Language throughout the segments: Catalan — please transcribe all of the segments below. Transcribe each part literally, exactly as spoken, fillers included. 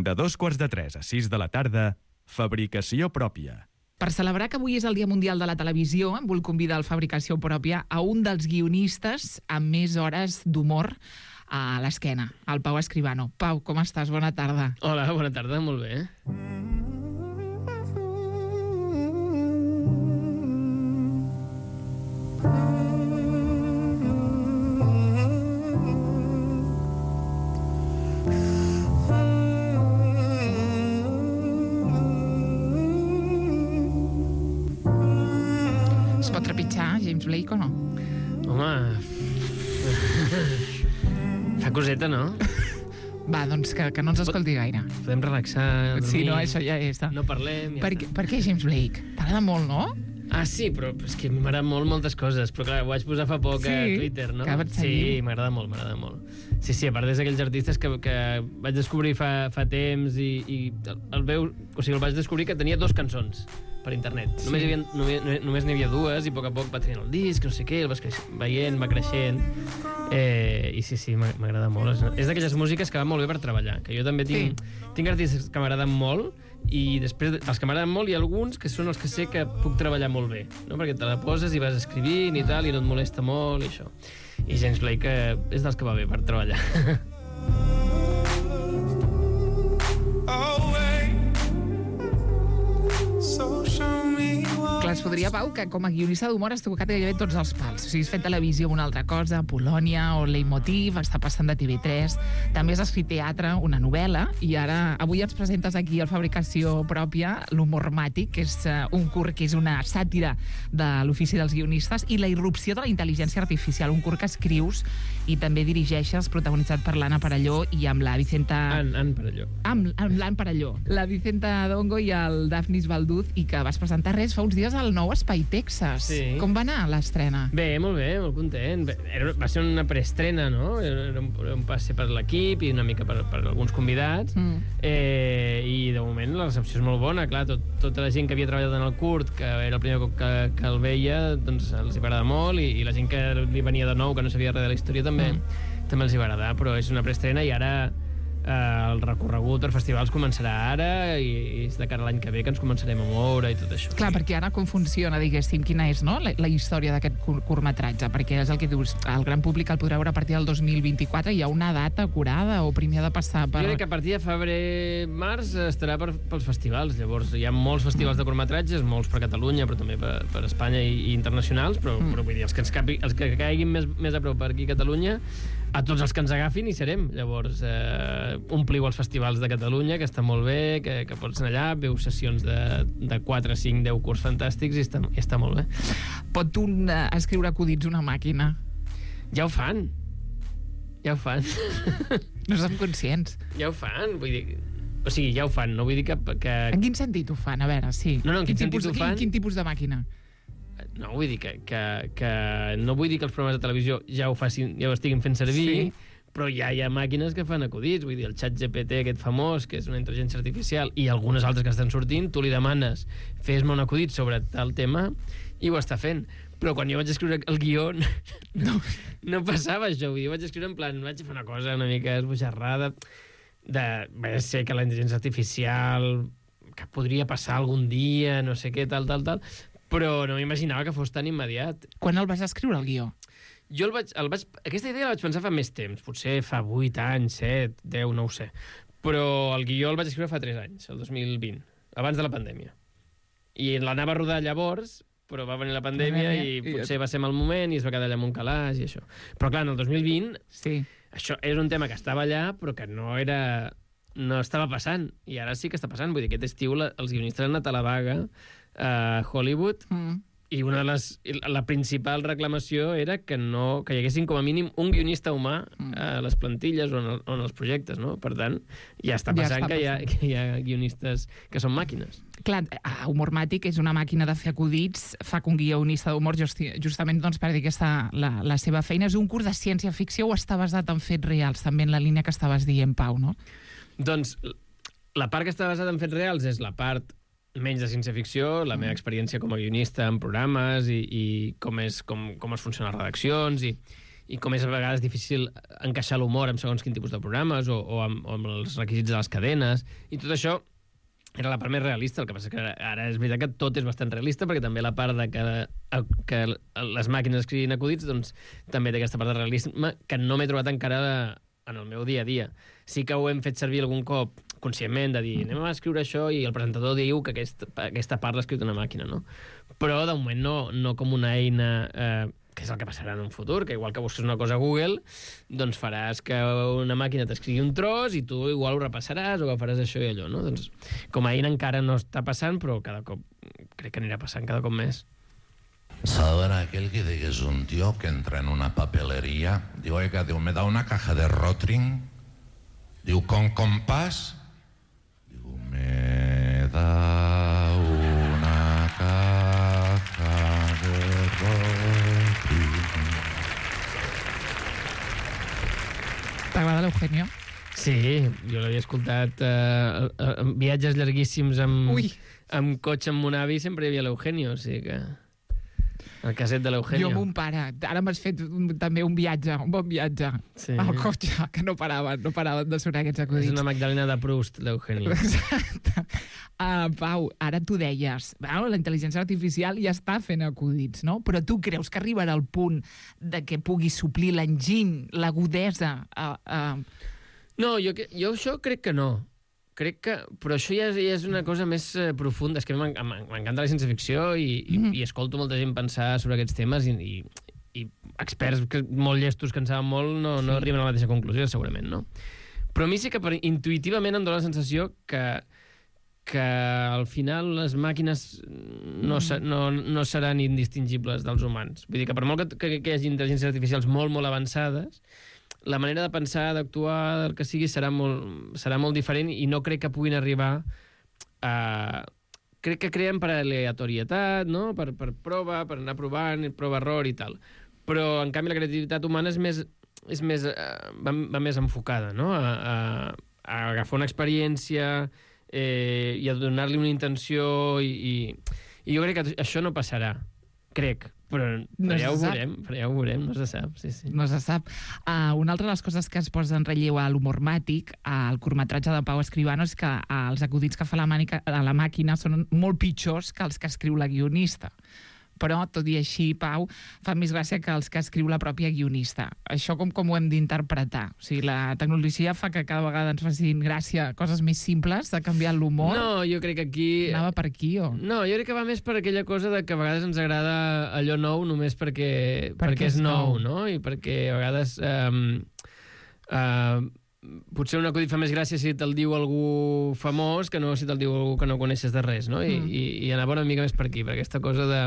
De dos quarts de tres a sis de la tarda, Fabricació Pròpia. Per celebrar que avui és el Dia Mundial de la Televisió, em vull convidar al Fabricació Pròpia a un dels guionistes amb més hores d'humor a l'esquena, el Pau Escribano. Pau, com estàs? Bona tarda. Hola, bona tarda, molt bé. Es pot trepitjar James Blake o no? Home... Fa coseta, no? Va, doncs que, que no ens escolti gaire. Podem relaxar, dormir... Sí, no, això ja és. No parlem, ja per, està. per què James Blake? T'agrada molt, no? Ah, sí, però és que m'agrada molt moltes coses, però clar, ho vaig posar fa poc Sí, a Twitter, no? que vaig Sí, seguir. m'agrada molt, m'agrada molt. Sí, sí, a part és d'aquells artistes que, que vaig descobrir fa, fa temps i, i el veu... O sigui, el vaig descobrir que tenia dos cançons per internet. Sí. Només, hi havia, només, només n'hi havia dues i a poc a poc va tenir el disc, no sé què, el vas creix, veient, va creixent... Eh, I sí, sí, m'agrada molt. És, és d'aquelles músiques que van molt bé per treballar, que jo també tinc, sí. tinc artistes que m'agraden molt i després dels que m'agraden molt hi ha alguns que són els que sé que puc treballar molt bé, no? Perquè te la poses i vas escrivint i tal i no et molesta molt i això. I James Blake eh, és dels que va bé per treballar. Clar, es podria, Pau, que com a guionista d'humor has tocat gairebé tots els pals. O sigui, has fet televisió una altra cosa, Polònia o Leitmotiv, està passant de T V tres, també has escrit teatre, una novel·la, i ara avui ens presentes aquí al Fabricació Pròpia l'Humormàtic, que és uh, un curt que és una sàtira de l'ofici dels guionistes, i la irrupció de la intel·ligència artificial, un curt que escrius i també dirigeixes, protagonitzat per l'Anna Parelló i amb la Vicenta... Ann, Ann Parelló. Amb, amb l'Anna Parelló, la Vicenta Dongo i el Dafnis Balduz, i que vas presentar res fa uns dies al nou Espai Texas. Sí. Com va anar l'estrena? Bé, molt bé, molt content. Bé, era, va ser una preestrena, no? Era un, era un passe per l'equip i una mica per, per alguns convidats. Mm. Eh, I de moment la recepció és molt bona. Clar, tot, tota la gent que havia treballat en el curt, que era el primer cop que, que el veia, doncs els hi va agradar molt, i, i la gent que li venia de nou, que no sabia res de la història, també, mm. també els hi va agradar. Però és una preestrena i ara... Uh, el recorregut per festivals començarà ara i, i és de cara a l'any que ve que ens començarem a moure i tot això. Clar, perquè ara com funciona, diguéssim, quina és, no?, la, la història d'aquest cur curtmetratge, perquè és el que dius, el gran públic el podrà veure a partir del dos mil vint-i-quatre, hi ha una data acurada o primer ha de passar per... Jo crec que a partir de febrer-març estarà per, pels festivals, llavors hi ha molts festivals de curtmetratges, molts per Catalunya, però també per, per Espanya i, i internacionals, però, mm. però vull dir, els que ens capi, els que caiguin més, més a prop per aquí a Catalunya, a tots els que ens agafin hi serem, llavors... Eh, ompliu els festivals de Catalunya, que està molt bé, que, que pots anar allà, veus sessions de, de quatre, cinc, deu curts fantàstics i està, i està molt bé. Pot un uh, escriure acudits una màquina? Ja ho fan. Ja ho fan. No som conscients. Ja ho fan, vull dir... O sigui, ja ho fan, no vull dir que... que... En quin sentit ho fan? A veure, sí. No, no, en quin, quin sentit tipus, ho fan... Quin, quin tipus de màquina? No, vull dir que, que, que... No vull dir que els programes de televisió ja ho facin, ja ho estiguin fent servir... Sí. Però ja hi ha màquines que fan acudits, vull dir, el xat G P T aquest famós, que és una intel·ligència artificial, i algunes altres que estan sortint, tu li demanes fes-me un acudit sobre tal tema i ho està fent. Però quan jo vaig escriure el guió no, no passava això, vull dir, vaig escriure en plan, vaig fer una cosa una mica esbojarrada, de, vaig ser que la intel·ligència artificial que podria passar algun dia, no sé què, tal, tal, tal, però no m'imaginava que fos tan immediat. Quan el vas escriure, el guió? Jo el vaig, el vaig... Aquesta idea la vaig pensar fa més temps, potser fa vuit anys, set, deu, no ho sé. Però el guió el vaig escriure fa tres anys, el dos mil vint, abans de la pandèmia. I l'anava a rodar llavors, però va venir la pandèmia i potser va ser mal moment i es va quedar allà amb un calaix i això. Però clar, en el dos mil vint, sí. Això és un tema que estava allà, però que no era... no estava passant. I ara sí que està passant. Vull dir, aquest estiu la, els guionistes han anat a la vaga a Hollywood... Mm. I una de les, la principal reclamació era que no que hi haguessin com a mínim un guionista humà a les plantilles o en, el, o en els projectes, no? Per tant, ja està passant, ja està que, passant. Hi ha, que hi ha guionistes que són màquines. Clar, Humormàtic és una màquina de fer acudits, fa que un guionista d'humor justi, justament doncs, perdi aquesta, la, la seva feina. És un curs de ciència-ficció o està basat en fets reals, també en la línia que estaves dient, Pau, no? Doncs la part que està basada en fets reals és la part menys de ciència-ficció, la meva experiència com a guionista en programes i, i com, és, com, com es funcionen les redaccions i, i com és a vegades difícil encaixar l'humor amb segons quin tipus de programes o, o, amb, o amb els requisits de les cadenes, i tot això era la part més realista. El que passa que ara, ara és veritat que tot és bastant realista, perquè també la part de que, que les màquines escrivin acudits, doncs també té aquesta part de realisme que no m'he trobat encara en el meu dia a dia. Sí que ho hem fet servir algun cop conscientment, de dir, anem a escriure això i el presentador diu que aquesta, aquesta part l'ha escrit una màquina, no? Però de moment no, no com una eina... Eh, que és el que passarà en un futur, que igual que busques una cosa a Google, doncs faràs que una màquina t'escrigui un tros i tu igual ho repassaràs o agafaràs això i allò, no? Doncs com a eina encara no està passant, però cada cop crec que anirà passant cada cop més. Saber aquel que dice que es un tío que entra en una papelería, digo, oiga, digo, me da una caja de Rotring, digo, con compás, digo, me da una caja de Rotring. T'agrada l'Eugenio? Sí, jo l'havia escoltat eh, en viatges llarguíssims amb, amb cotxe amb mon avi, sempre hi havia l'Eugenio, o sigui que... El caset de l'Eugenio. Jo amb un pare. Ara m'has fet un, també un viatge, un bon viatge. Sí. Al cotxe, que no paraven, no paraven de sonar aquests acudits. És una Magdalena de Proust, l'Eugenio. Exacte. Uh, Pau, ara tu deies, bueno, la intel·ligència artificial ja està fent acudits, no? Però tu creus que arribarà al punt de que pugui suplir l'enginy, l'agudesa? Uh, uh... No, jo, jo això crec que no. Crec que... Però això ja és, ja és una cosa més eh, profunda. És que m'encanta la ciència-ficció i, i, mm. i escolto molta gent pensar sobre aquests temes i, i, i experts que, molt llestos que en saben molt no, no sí. arriben a la mateixa conclusió, segurament, no? Però a mi sí que per, intuïtivament em dóna la sensació que, que al final les màquines no, mm. no, no seran indistingibles dels humans. Vull dir que per molt que, que, que hi hagi intel·ligències artificials molt, molt avançades, la manera de pensar, d'actuar, del que sigui, serà molt, serà molt diferent i no crec que puguin arribar a... Crec que creen per aleatorietat, no? Per, per prova, per anar provant, prova-error i tal. Però, en canvi, la creativitat humana és més, és més, va, va més enfocada, no? A, a, a agafar una experiència eh, i a donar-li una intenció i, i, i jo crec que això no passarà. Crec. Però, no però ja ho veurem, però ja ho veurem, no se sap. Sí, sí. No se sap. Uh, una altra de les coses que es posa en relleu a l'humor màtic, al curtmetratge de Pau Escribano, és que uh, els acudits que fa la, mànica, la màquina són molt pitjors que els que escriu la guionista. Però, tot i així, Pau, fa més gràcia que els que escriu la pròpia guionista. Això com, com ho hem d'interpretar? O sigui, la tecnologia fa que cada vegada ens facin gràcia coses més simples, de canviar l'humor? No, jo crec que aquí... Anava per aquí, o...? No, jo crec que va més per aquella cosa de que a vegades ens agrada allò nou només perquè, per perquè és nou, nou, no? I perquè a vegades... Um, uh, potser un acudit fa més gràcia si te'l diu algú famós que no si te'l diu algú que no coneixes de res, no? I, mm. i, i anava una mica més per aquí, per aquesta cosa de,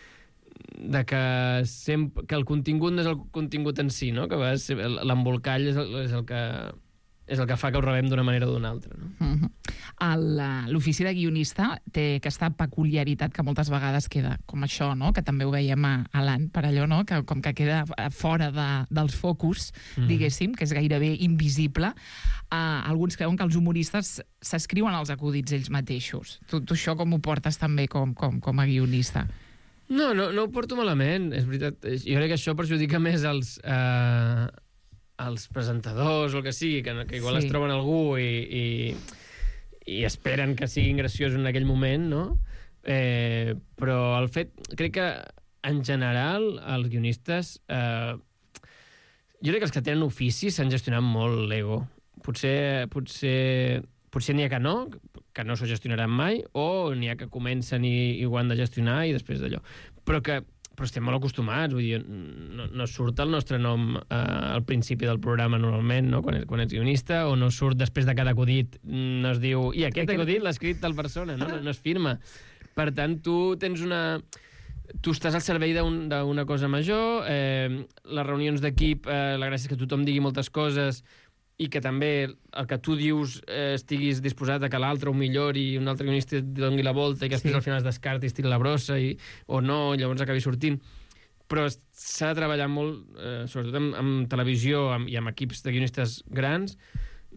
de que, sempre, que el contingut no és el contingut en si, no? Que a vegades l'embolcall és, el, és, el que, és el que fa que ho rebem d'una manera o d'una altra, no? Mm-hmm. L'ofici de guionista té aquesta peculiaritat que moltes vegades queda com això, no? Que també ho veiem a, a l'An, per allò, no? Que com que queda fora de, dels focus, mm. diguéssim, que és gairebé invisible. Uh, alguns creuen que els humoristes s'escriuen els acudits ells mateixos. Tu, tu això com ho portes també com, com, com a guionista? No, no, no ho porto malament, és veritat. Jo crec que això perjudica més els... Uh, els presentadors o el que sigui, que, que igual sí. es troben algú i... i i esperen que siguin graciosos en aquell moment, no? Eh, però el fet... Crec que, en general, els guionistes... Eh, jo crec que els que tenen ofici s'han gestionat molt l'ego. Potser, potser, potser n'hi ha que no, que no s'ho gestionaran mai, o n'hi ha que comencen i, i ho han de gestionar i després d'allò. Però que però estem molt acostumats, vull dir, no, no surt el nostre nom eh, al principi del programa normalment, no? quan, quan ets guionista, o no surt després de cada acudit, no es diu, i aquest acudit l'ha escrit tal persona, no? no, no es firma. Per tant, tu tens una... Tu estàs al servei d'una un, cosa major, eh, les reunions d'equip, eh, la gràcia és que tothom digui moltes coses, i que també el que tu dius eh, estiguis disposat a que l'altre ho millori i un altre guionista et doni la volta i que després sí. al final es descarti i es tiri la brossa i, o no, llavors acabi sortint. Però s'ha de treballar molt, eh, sobretot amb, amb televisió amb, i amb equips de guionistes grans,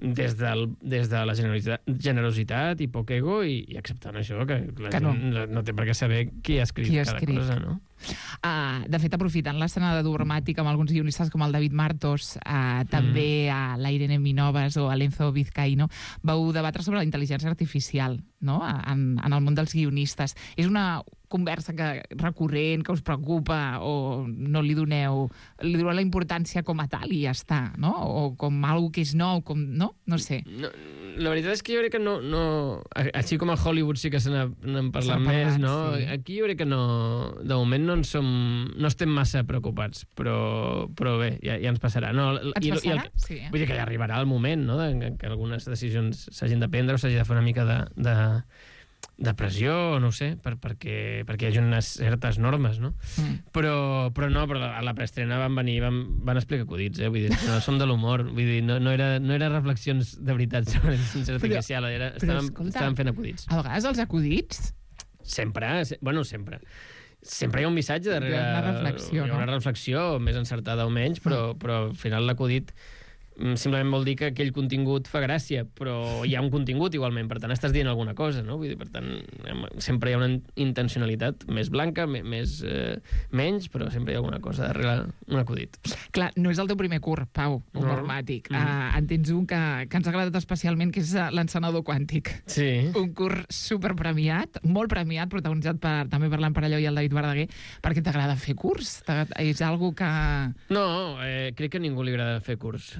des, del, des de la generositat, generositat i poc ego i, i acceptant això, que la que gent no. no. no té per què saber qui ha escrit Qui ha cada escrit. cosa, no? Uh, de fet, aprofitant l'escena de Dogmàtic amb alguns guionistes com el David Martos, uh, també Mm. a la Irene Minovas o a l'Enzo Vizcaíno, vau debatre sobre la intel·ligència artificial, no?, en, en el món dels guionistes. És una conversa que, recurrent, que us preocupa, o no li doneu, li doneu la importància com a tal i ja està, no? O com algo que és nou, com, no? No sé. No, la veritat és que jo crec que no... no així com a Hollywood sí que se n'han parlat S'ha parlat, més, no? sí. Aquí jo crec que no... De moment no en som... No estem massa preocupats, però, però bé, ja, ja ens passarà. No, Ens i, passarà? I el, Sí. Vull dir que ja arribarà el moment, no?, de, que algunes decisions s'hagin de prendre o s'hagi de fer una mica de, de, de pressió, no ho sé, per, perquè, perquè hi hagi unes certes normes, no? Mm. Però, però no, però a la preestrena van venir, van, van explicar acudits, eh? Vull dir, no som de l'humor, vull dir, no, no, era, no era reflexions de veritat sobre l'intel·ligència artificial, era, però estàvem, escolta, estàvem fent acudits. A vegades els acudits... Sempre, se, bueno, sempre. Sempre hi ha un missatge darrere... Hi ha una reflexió, hi ha una no? reflexió, més encertada o menys, però, però al final l'acudit mm, simplement vol dir que aquell contingut fa gràcia, però hi ha un contingut igualment, per tant estàs dient alguna cosa, no? Vull dir, per tant, em- sempre hi ha una intencionalitat més blanca, me- més, eh, menys, però sempre hi ha alguna cosa darrere un acudit. Clar, no és el teu primer curt, Pau, No. Humormàtic. Mm. Uh, en tens un que, que ens ha agradat especialment, que és eh, l'encenador quàntic. Sí. Un curt superpremiat, molt premiat, protagonitzat per, també per l'Emparelló i el David Verdaguer, perquè t'agrada fer curs? T'agrada- És algo que... No, eh, crec que a ningú li agrada fer curs.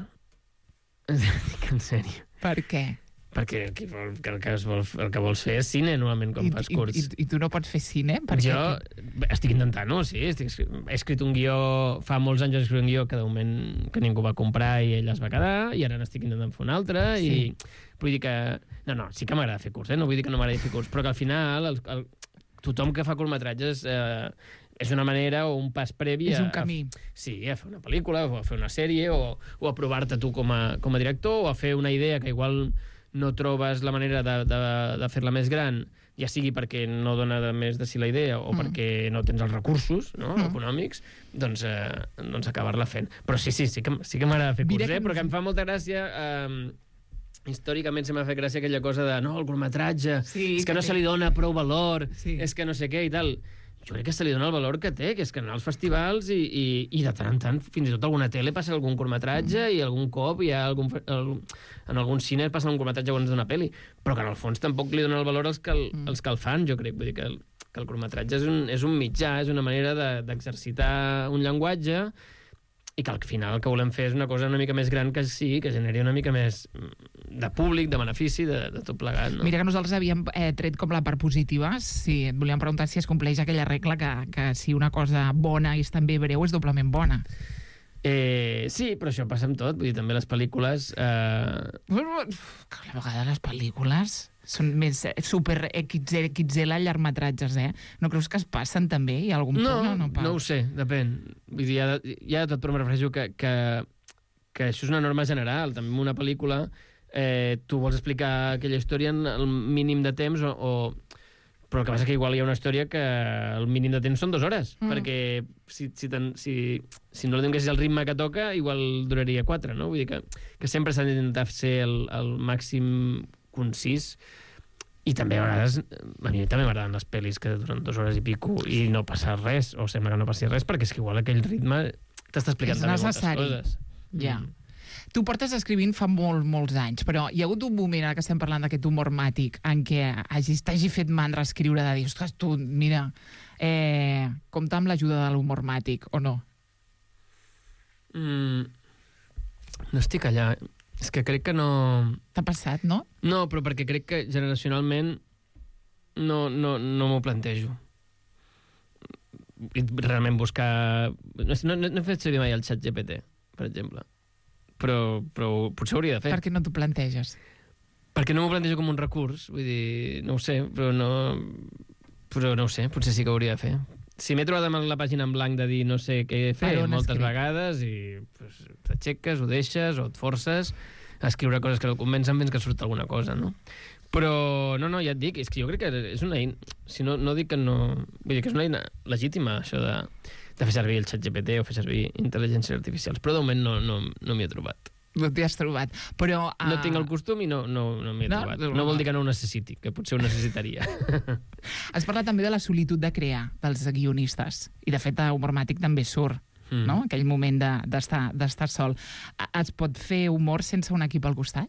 Dic en sèrio. Per què? Perquè el que, vol, que el, que es vol, el que vols fer és cine, normalment, quan I, fas i, curs. i, I tu no pots fer cine? Per jo què? bé, estic intentant-ho, sí. Estic, escri- he escrit un guió, fa molts anys he escrit un guió que de moment que ningú va comprar i ell es va quedar, i ara n'estic intentant fer un altre, Sí. i vull dir que... No, no, sí que m'agrada fer curs, eh? No vull dir que no m'agradi fer curs, però que al final el, el, tothom que fa curtmetratges eh, és una manera o un pas previ És a, un camí. A, sí, a fer una pel·lícula, o a fer una sèrie, o, o a provar-te tu com a, com a director, o a fer una idea que igual no trobes la manera de, de, de fer-la més gran, ja sigui perquè no dona de més de si la idea o Mm. perquè no tens els recursos, no, Mm. econòmics, doncs, eh, doncs acabar-la fent. Però sí, sí, sí que, sí que m'agrada fer Mira curs, eh? que Però ens- que em fa molta gràcia... Eh, històricament se m'ha fet gràcia aquella cosa de no, el curtmetratge, Sí, és que que no té- se li dona prou valor, Sí. és que no sé què i tal. Jo crec que se li dona el valor que té, que és que anar als festivals i, i, i de tant en tant, fins i tot alguna tele passa algun curtmetratge mm. i algun cop hi ha algun, el, en algun cine passa un curtmetratge abans d'una pel·li, però que en el fons tampoc li dona el valor als que el, Mm. els que el fan, jo crec. Vull dir que el, que el curtmetratge és un, és un mitjà, és una manera de- d'exercitar un llenguatge i que al final el que volem fer és una cosa una mica més gran que sí, que generi una mica més de públic, de benefici, de, de tot plegat, no? Mira que nosaltres havíem eh, tret com la part positiva, si et volíem preguntar si es compleix aquella regla que, que si una cosa bona és també breu és doblement bona. Eh, sí, però això passa amb tot. Vull dir, també les pel·lícules... Eh... Uf, que a la vegada les pel·lícules són més eh, super X L llargmetratges, eh? No creus que es passen també? Hi ha algun No, punt o no, Pau? no ho sé, depèn. Vull dir, hi ha, hi ha de tot, però me refereixo que, que, que això és una norma general. També en una pel·lícula eh, tu vols explicar aquella història en el mínim de temps o... o però el que passa que igual hi ha una història que el mínim de temps són dues hores, Mm. perquè si, si, ten, si, si no li donessis el ritme que toca, igual duraria quatre, no? Vull dir que, que sempre s'ha d'intentar ser el, el màxim concís, i també a vegades, a mi també m'agraden les pel·lis que duren dues hores i pico i no passa res, o sembla que no passi res, perquè és que igual aquell ritme t'està explicant És també necessari. moltes coses. Ja. Mm. Tu portes escrivint fa molt, molts anys, però hi ha hagut un moment, ara que estem parlant d'aquest humor màtic, en què hagis, t'hagi fet mandra escriure de dir, ostres, tu, mira, eh, compta amb l'ajuda de l'humor màtic, o no? Mm. No estic allà. És que crec que no... T'ha passat, no? No, però perquè crec que generacionalment no, no, no m'ho plantejo. I realment buscar... No, no, no he fet servir mai el xat G P T, per exemple. Però, però potser ho hauria de fer. Per què no t'ho planteges? Perquè no m'ho plantejo com un recurs. Vull dir, no ho sé, però no... Però no ho sé, potser sí que ho hauria de fer. Si m'he trobat amb la pàgina en blanc de dir no sé què fer Per on moltes escric? vegades i pues, t'aixeques, ho deixes o et forces a escriure coses que no et convencen fins que surt alguna cosa, no? Però, no, no, ja et dic, és que jo crec que és una eina... Si no, no dic que no... Vull dir que és una eina legítima, això de, de fer servir el xat G P T o fer servir intel·ligències artificials, però de moment no, no, no m'hi he trobat. No t'hi has trobat. Però, uh... No tinc el costum i no, no, no m'hi he No? trobat. No vol dir que no ho necessiti, que potser ho necessitaria. Has parlat també de la solitud de crear dels guionistes. I, de fet, a Humormàtic també surt, mm. no? Aquell moment d'estar de, d'estar sol. Es pot fer humor sense un equip al costat?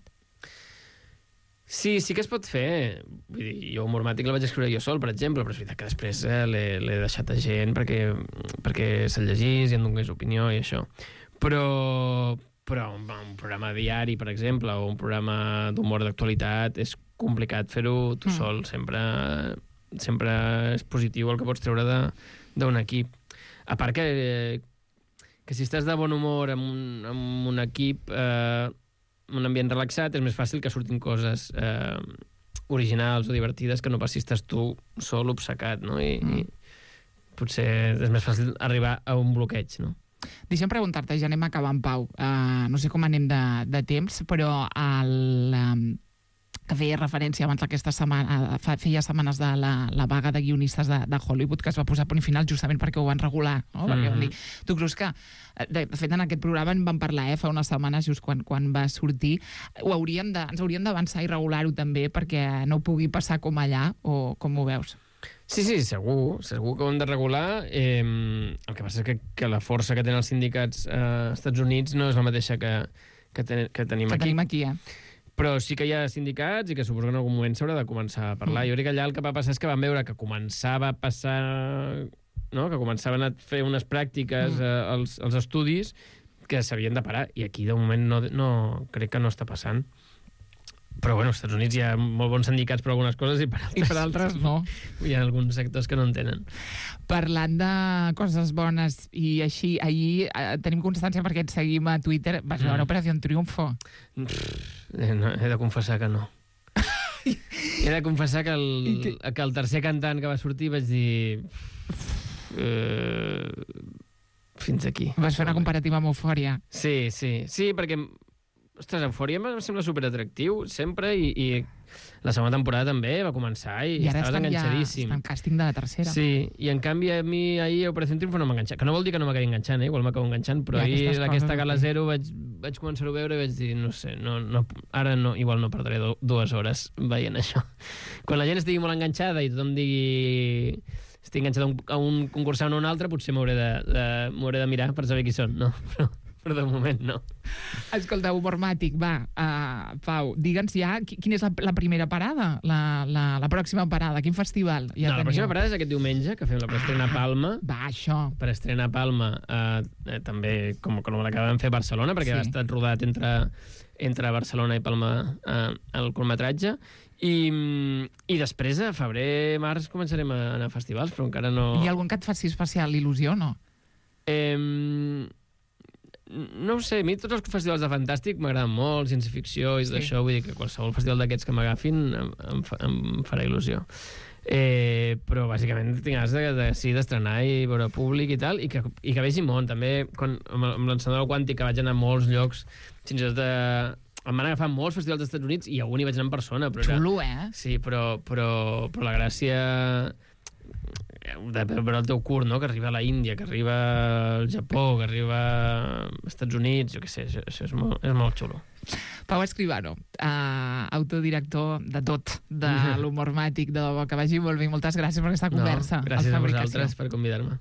Sí, sí que es pot fer. Vull dir, jo Humormàtic el vaig escriure jo sol, per exemple, però és veritat que després eh, l'he deixat a gent perquè, perquè se'l llegís i en donés opinió i això. Però... però un, un programa diari, per exemple, o un programa d'humor d'actualitat, és complicat fer-ho tu mm. sol. Sempre, sempre és positiu el que pots treure d'un equip. A part que, que si estàs de bon humor amb un, amb un equip, eh, un ambient relaxat, és més fàcil que surtin coses eh, originals o divertides que no pas si estàs tu sol obcecat, no? I, mm. i potser és més fàcil arribar a un bloqueig, no? Deixa'm preguntar-te, ja anem acabant, Pau. Uh, no sé com anem de, de temps, però el, um, que feia referència abans d'aquesta setmana, fa, feia setmanes de la, la vaga de guionistes de, de Hollywood, que es va posar a punt final justament perquè ho van regular. No? Perquè mm-hmm. van dir, tu creus que, de, de fet, en aquest programa en vam parlar eh, fa unes setmanes, just quan, quan va sortir, ho hauríem de, ens hauríem d'avançar i regular-ho també perquè no pugui passar com allà, o com ho veus? Sí, sí, segur, segur que ho hem de regular. Eh, el que passa és que, que la força que tenen els sindicats eh, als Estats Units no és la mateixa que, que, ten, que tenim que aquí. tenim aquí, eh? Però sí que hi ha sindicats i que suposo que en algun moment s'haurà de començar a parlar. Mm. Jo crec que allà el que va passar és que van veure que començava a passar... No? Que començaven a fer unes pràctiques mm. eh, als, als estudis que s'havien de parar. I aquí, de moment, no, no, crec que no està passant. Però, bueno, als Estats Units hi ha molt bons sindicats per algunes coses i per altres, I per altres no. Hi ha alguns sectors que no en tenen. Parlant de coses bones i així, ahir eh, tenim constància perquè et seguim a Twitter. Vas veure mm. Operació Triunfo? Pff, no, he de confessar que no. He de confessar que el, que... que el tercer cantant que va sortir vaig dir... Eh, fins aquí. Vas fer una comparativa amb Eufòria. Sí, sí. Sí, perquè... Ostres, Eufòria em sembla superatractiu, sempre, i, i la segona temporada també va començar i, I ara estaves enganxadíssim. I ara està en càsting de la tercera. Sí, i en canvi a mi ahir a Operació Triunfo no m'ha enganxat, que no vol dir que no m'acabi enganxant, eh? Igual m'acabo enganxant, però ahir aquesta Gala Zero vaig, vaig començar a veure i vaig dir, no sé, no, no, ara no, igual no perdré do, dues hores veient això. Quan la gent estigui molt enganxada i tothom digui estic enganxat a un, a un concursant o un altre, potser m'hauré de, de, m'hauré de mirar per saber qui són, no? Però... però de moment no. Escolta, Humormàtic, va, uh, Pau, digue'ns ja quina és la, la primera parada, la, la, la pròxima parada, quin festival ja no, teniu? La pròxima parada és aquest diumenge, que fem la preestrena a Palma. Va, això. Preestrena a Palma, uh, eh, també com, com l'acabem de fer a Barcelona, perquè sí. ha estat rodat entre, entre Barcelona i Palma uh, el curtmetratge, i, i després, a febrer, març, començarem a anar a festivals, però encara no... Hi ha algun que et faci especial il·lusió, no? Eh... No ho sé, a mi tots els festivals de Fantàstic m'agraden molt, ciència-ficció i tot sí. això, vull dir que qualsevol festival d'aquests que m'agafin em, em, fa, em farà il·lusió. Eh, però bàsicament tinc ganes de, de, sí, d'estrenar i veure públic i tal, i que, i que vegi món. També quan, amb, amb l'encenedor quàntic, que vaig anar a molts llocs, fins i tot de... Em van agafar molts festivals dels Estats Units i a un hi vaig anar en persona. Però Xulo, era... eh? Sí, però, però, però la gràcia... de veure el teu curt, no? Que arriba a la Índia, que arriba al Japó, que arriba als Estats Units, jo què sé, això, això és, molt, és molt xulo. Pau Escribano, uh, autodirector de tot, de l'Humormàtic, de debò, que vagi molt bé. Moltes gràcies per aquesta conversa. No, gràcies a vosaltres per convidar-me.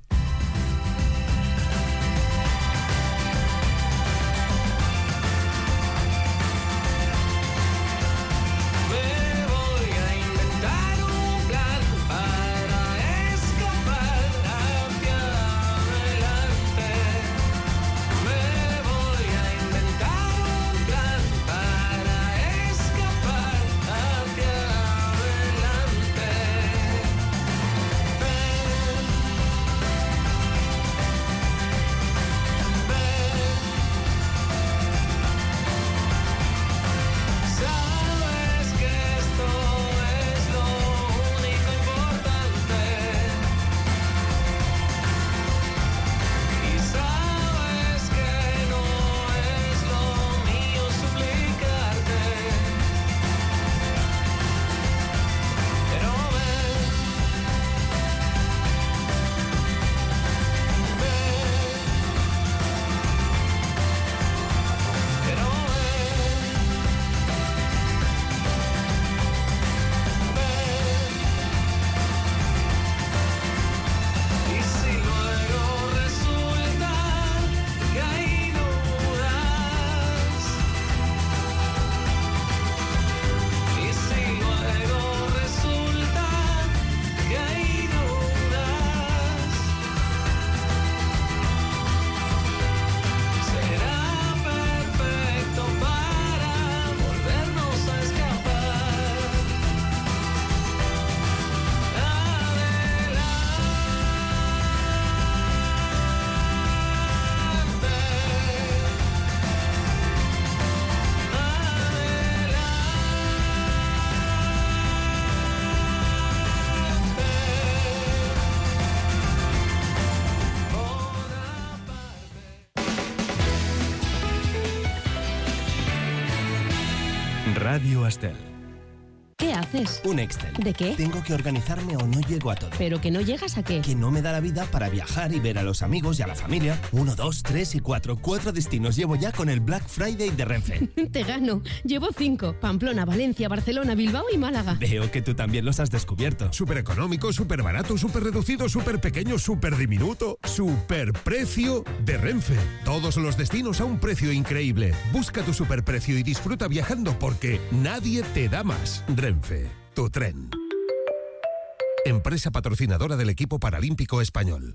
Radio Estel. ¿Qué haces? Un Excel. ¿De qué? Tengo que organizarme o no llego a todo. ¿Pero que no llegas a qué? Que no me da la vida para viajar y ver a los amigos y a la familia. Uno, dos, tres y cuatro. Cuatro destinos llevo ya con el Black Friday de Renfe. Te gano. Llevo cinco. Pamplona, Valencia, Barcelona, Bilbao y Málaga. Veo que tú también los has descubierto. Súper económico, súper barato, súper reducido, súper pequeño, súper diminuto. Súper precio de Renfe. Todos los destinos a un precio increíble. Busca tu superprecio y disfruta viajando porque nadie te da más. Renfe, tu tren. Empresa patrocinadora del equipo paralímpico español.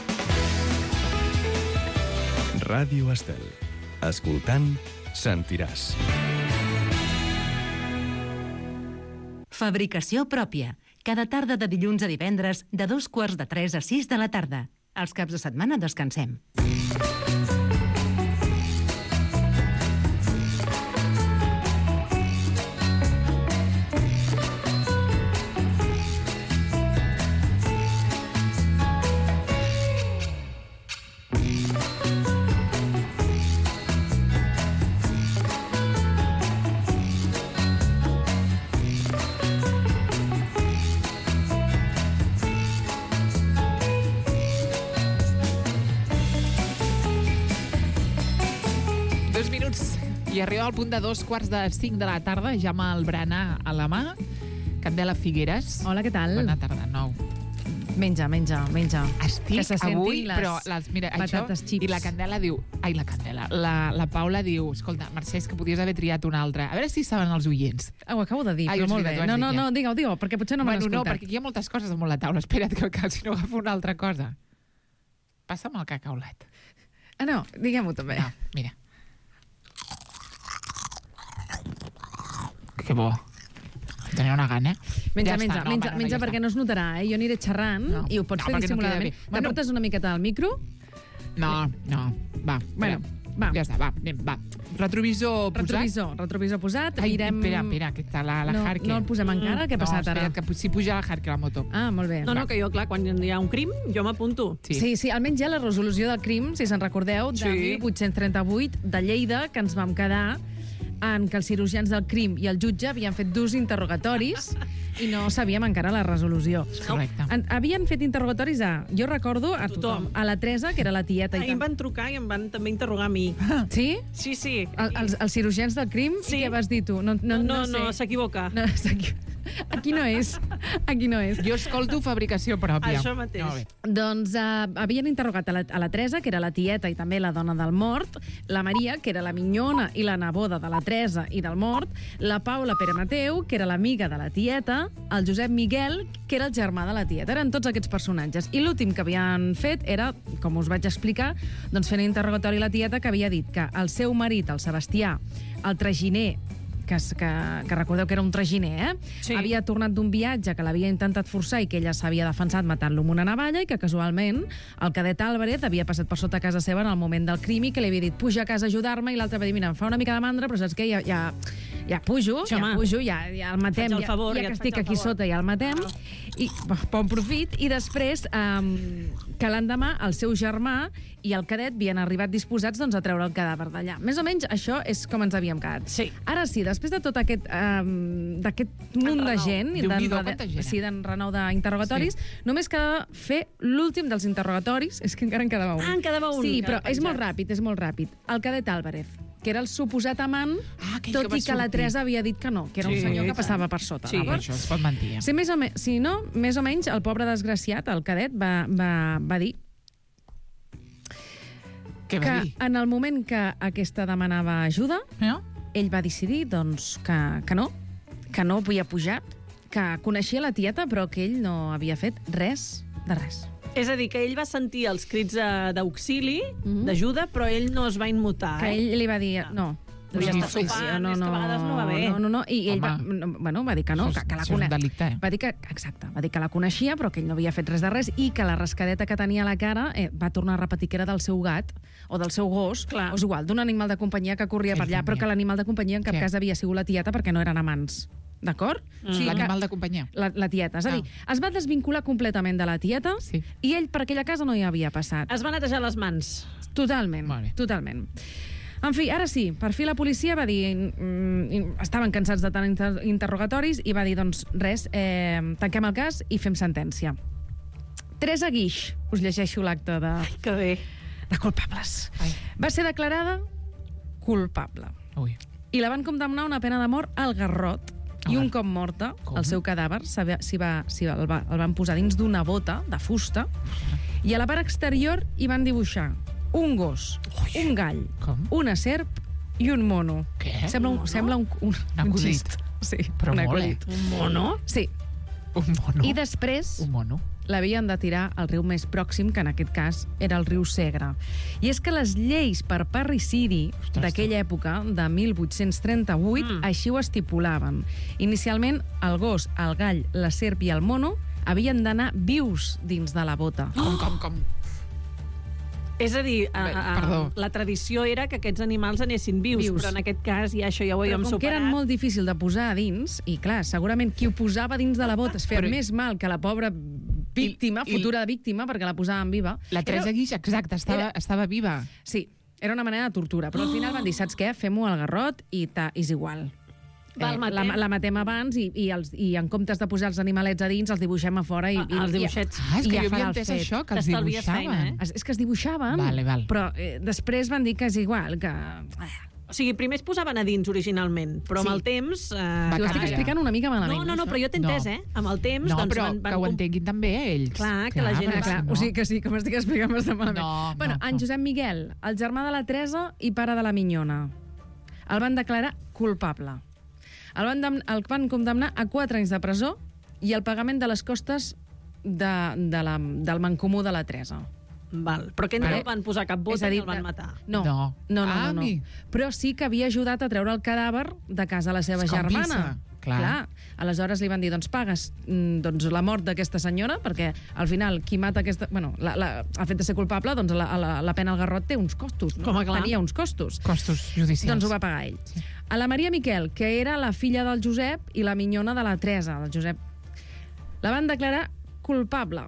Ràdio Estel. Escoltant, sentiràs. Fabricació pròpia. Cada tarda de dilluns a divendres, de dos quarts de tres a sis de la tarda. Els caps de setmana descansem. I arriba al punt de dos quarts de cinc de la tarda, ja amb el berenar a la mà. Candela Figueres. Hola, què tal? Bona tarda, nou. Menja, menja, menja. Estic que se sentin avui, les però les, mira, això, patates xips. i la Candela diu... Ai, la Candela. La, la Paula diu, escolta, Mercè, és que podies haver triat una altra. A veure si saben els oients. Ah, ho acabo de dir, Ai, però és molt veritat, bé. ho has No, no, dit ja. no, digue-ho, digue-ho, perquè potser no m'han Bueno, no, escoltat. perquè aquí hi ha moltes coses damunt la taula. Espera't, que, que si no agafo una altra cosa. Passa'm el cacaulat. Ah, no, diguem-ho també. No, mira. Que bo. Tenia una gana. Menja, Ja menja, està, no, menja, va, no, menja ja perquè està. no es notarà, eh? Jo aniré xerrant No. i ho pots No, fer perquè no dissimuladament. queda bé. Bueno. T'aportes una miqueta al micro? No, no. Va, Bueno, espera. va. Ja està, va, anem, va. Retrovisor posat. Retrovisor, retrovisor posat. Ai, Mirem... espera, espera, que està la, la no, Harker. no el posem encara? Què ha passat no, ara? espera't, que si puja la Harker a la moto. Ah, molt bé. No, no, que jo, clar, quan hi ha un crim, jo m'apunto. Sí. Sí, sí, almenys hi ha la resolució del crim, si se'n recordeu, de Sí. mil vuit-cents trenta-vuit de Lleida, que ens vam quedar en què els cirurgians del crim i el jutge havien fet dos interrogatoris i no sabíem encara la resolució. Correcte. En, havien fet interrogatoris a, jo recordo, a tothom. Tothom. A la Teresa, que era la tieta. Ahir I em tal. van trucar i em van també interrogar a mi. Sí? Sí, sí. El, els, els cirurgians del crim? Sí. I què vas dir tu? No, no, No, no, sé. no, s'equivoca. No, s'equi- aquí no és. Aquí no és. Jo escolto fabricació pròpia. Això mateix. Molt bé. Doncs uh, havien interrogat a la, a la Teresa, que era la tieta i també la dona del mort, la Maria, que era la minyona i la neboda de la Teresa i del mort, la Paula Pere Mateu, que era l'amiga de la tieta, el Josep Miguel, que era el germà de la tieta. Eren tots aquests personatges. I l'últim que havien fet era, com us vaig explicar, doncs fent interrogatori a la tieta, que havia dit que el seu marit, el Sebastià, el traginer, que, que, que recordeu que era un traginer, eh? Sí. Havia tornat d'un viatge que l'havia intentat forçar i que ella s'havia defensat matant-lo amb una navalla i que casualment el cadet Álvarez havia passat per sota casa seva en el moment del crim i que li havia dit puja a casa a ajudar-me i l'altre va dir mira, em fa una mica de mandra però saps què? Ja, ja, ja pujo, Sí, ja home. pujo, ja, ja el matem, Faig el favor, ja, ja ja et que faig estic el aquí favor. sota ja el matem i bon profit i després um, que l'endemà el seu germà i el cadet havien arribat disposats doncs, a treure el cadàver d'allà. Més o menys això és com ens havíem quedat. Sí. Ara sí, després de tot aquest, um, d'aquest munt de Enrenou. gent, i Déu-n'hi-do, d'en- quanta gent, eh? sí, d'enrenou d'interrogatoris, sí. Només quedava fer l'últim dels interrogatoris, és que encara en quedava un. Ah, en quedava un, Sí, que però era és molt penjat. ràpid, és molt ràpid. El cadet Álvarez, que era el suposat amant, Ah, aquell tot que va i que la sortir. Teresa havia dit que no, que era un Sí, senyor que i tant. passava per sota. Sí. Per d'acord? això es pot mentir. Si, més o me si no, més o menys, el pobre desgraciat, el cadet, va, va, va dir Què va que dir? en el moment que aquesta demanava ajuda, No? ell va decidir doncs, que, que no, que no havia pujat, que coneixia la tieta, però que ell no havia fet res de res. És a dir, que ell va sentir els crits eh, d'auxili, Mhm. d'ajuda, però ell no es va immutar. Que eh? ell li va dir, no, Hauria Sí, d'estar sí, sí. sopant, és que a vegades no va bé. No, no, no. I ell va, Home. no, bueno, va dir que no, Això és- que, que la això és un coneix. delicte, eh? Va dir que, exacte, va dir que la coneixia, però que ell no havia fet res de res i que la rascadeta que tenia a la cara eh, va tornar a repetir que era del seu gat o del seu gos, Clar. o és igual, d'un animal de companyia que corria Ell per allà, també. però que l'animal de companyia en cap Què? cas havia sigut la tieta perquè no eren amants. D'acord? Mm. que L'animal de companyia. la, la tieta. És a Ah. dir, es va desvincular completament de la tieta Sí. i ell per aquella casa no hi havia passat. Es va netejar les mans. Totalment, Molt bé. totalment. En fi, ara sí, per fi la policia va dir... Mm, estaven cansats de tant inter interrogatoris i va dir, doncs, res, eh, tanquem el cas i fem sentència. Teresa Guix, us llegeixo l'acte de... Ai, que bé. De culpables. Ai. Va ser declarada culpable. Ui. I la van condemnar a una pena de mort al garrot. I un cop morta, com? El seu cadàver s'hi va, va, el, va, el van posar dins d'una bota de fusta i a la part exterior hi van dibuixar un gos, Ui. un gall, com? una serp i un mono. Què? Sembla un, un sembla un, un, un xist. Sí, però un molt, acudit. Un mono? Sí. Un mono? I després... Un mono? l'havien de tirar al riu més pròxim, que en aquest cas era el riu Segre. I és que les lleis per parricidi d'aquella època, de mil vuit-cents trenta-vuit, mm. així ho estipulaven. Inicialment, el gos, el gall, la serp i el mono havien d'anar vius dins de la bota. Com, com, com? És a dir, a, a, a, la tradició era que aquests animals anessin vius, vius, però en aquest cas ja això ja ho havíem superat. Però com que eren molt difícil de posar a dins, i clar, segurament qui ho posava dins de la bota es feia però... més mal que la pobra víctima, I, futura i... víctima, perquè la posaven viva. La Teresa era... Guix, exacte, estava, era... estava viva. Sí, era una manera de tortura, però al final van dir, saps què? Fem-ho al garrot i ta, és igual. Va, eh, la, la matem abans i, i, els, i en comptes de posar els animalets a dins els dibuixem a fora i, ah, i els dibuixets. I, ah, és que ja jo havia entès fet. això, que els dibuixaven. Feina, eh? és, és que es dibuixaven, vale, val. però eh, després van dir que és igual, que... O sigui, primer es posaven a dins originalment, però sí. amb el temps... Eh... Va, ho estic explicant una mica malament. No, no, no, però jo t'he entès, no. eh? Amb el temps... No, doncs, però van, van... que ho entenguin també ells. Clar, que clar, la gent... Clar, clar. No. O sigui que sí, que m'estic explicant bastant malament. No, bueno, no, en no. Josep Miguel, el germà de la Teresa i pare de la Minyona, el van declarar culpable. El van, el van condemnar a quatre anys de presó i el pagament de les costes de, de la, del mancomú de la Teresa. Val. Però que no vale. van posar cap bota dir, ni el van matar. No, no, no, no, no, no. Però sí que havia ajudat a treure el cadàver de casa la seva germana. Clar. Clar. Aleshores li van dir, doncs pagues doncs, la mort d'aquesta senyora, perquè al final qui mata aquesta... Bueno, la, la, el fet de ser culpable, doncs la, la, la pena al garrot té uns costos. No? Com a clar. Tenia uns costos. Costos judicials. Doncs ho va pagar ell. Sí. A la Maria Miquel, que era la filla del Josep i la minyona de la Teresa, del Josep, la van declarar culpable.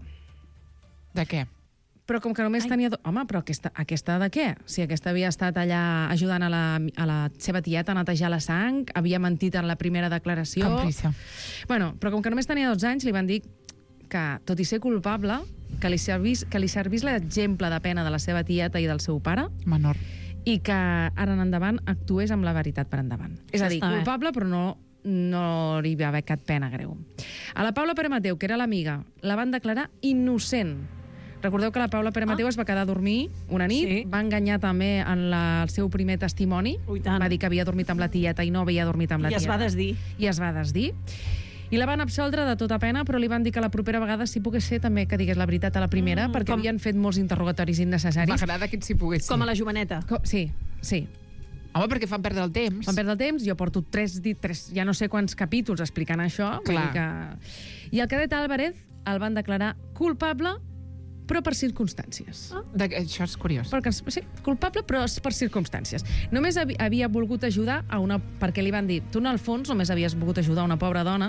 De què? Però com que només Ai. tenia... Do... Home, però aquesta, aquesta de què? Si aquesta havia estat allà ajudant a la, a la seva tieta a netejar la sang, havia mentit en la primera declaració... Còmplice. Bueno, però com que només tenia dotze anys, li van dir que, tot i ser culpable, que li servís, que li servís l'exemple de pena de la seva tieta i del seu pare... Menor. I que ara en endavant actués amb la veritat per endavant. És a dir, culpable, però no... no li va haver cap pena greu. A la Paula Pere Mateu, que era l'amiga, la van declarar innocent. Recordeu que la Paula Pere Mateu ah. es va quedar a dormir una nit, sí. va enganyar també en la, el seu primer testimoni, va dir que havia dormit amb la tieta i no havia dormit amb la I tieta. I es va desdir. I es va desdir. I la van absoldre de tota pena, però li van dir que la propera vegada, si pogués ser, també que digués la veritat a la primera, mm, perquè com... havien fet molts interrogatoris innecessaris. M'agrada que si pogués ser. Com a la joveneta. Com... Sí, sí. Home, perquè fan perdre el temps. Fan perdre el temps. Jo porto tres, tres ja no sé quants capítols explicant això. Clar. Que... I el cadet Álvarez el van declarar culpable, però per circumstàncies. Ah. De, això és curiós. Perquè, sí, culpable, però per circumstàncies. Només havia volgut ajudar a una... Perquè li van dir, tu en el fons només havies volgut ajudar a una pobra dona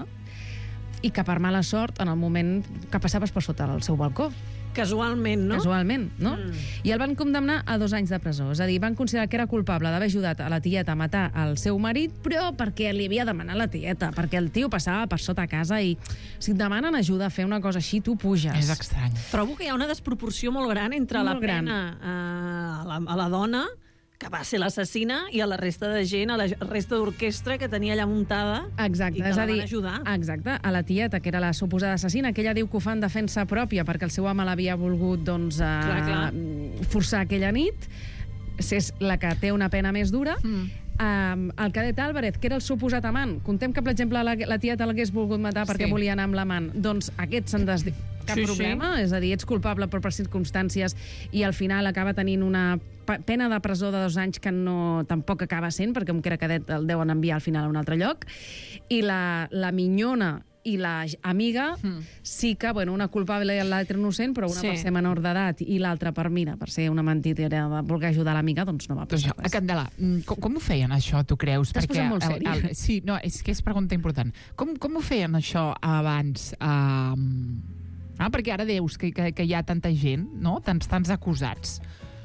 i que per mala sort, en el moment que passaves per sota del seu balcó. Casualment, no? Casualment, no? Mm. I el van condemnar a dos anys de presó. És a dir, van considerar que era culpable d'haver ajudat a la tieta a matar el seu marit, però perquè li havia demanat la tieta, perquè el tio passava per sota casa i si et demanen ajuda a fer una cosa així, tu puges. És estrany. Trobo que hi ha una desproporció molt gran entre molt la gran. pena a la, a la dona, que va ser l'assassina, i a la resta de gent, a la resta d'orquestra que tenia allà muntada. Exacte, i que és la a dir, van ajudar. Exacte, a la tieta, que era la suposada assassina, que ella diu que ho fa en defensa pròpia perquè el seu home l'havia volgut doncs, a... clar, clar. forçar aquella nit, és la que té una pena més dura. Mm. Um, el cadet Álvarez, que era el suposat amant, contem que, per exemple, la, la tieta l'hagués volgut matar perquè sí. volia anar amb l'amant, doncs aquest se'n desdiu. Cap sí, problema, sí. És a dir, ets culpable per, per circumstàncies i al final acaba tenint una pena de presó de dos anys que no tampoc acaba sent, perquè com que era cadet el deuen enviar al final a un altre lloc. I la, la minyona i la amiga mm. sí que, bueno, una culpable i l'altra innocent, però una sí. per ser menor d'edat i l'altra per, mira, per ser una mentidera de voler ajudar l'amiga, doncs no va passar doncs, res. Candela, com, com ho feien això, tu creus? T'has posat molt sèria. El, el, sí, no, és que és pregunta important. Com, com ho feien això abans? Um... Ah, perquè ara veus que, que, que hi ha tanta gent, no? Tants, tants acusats.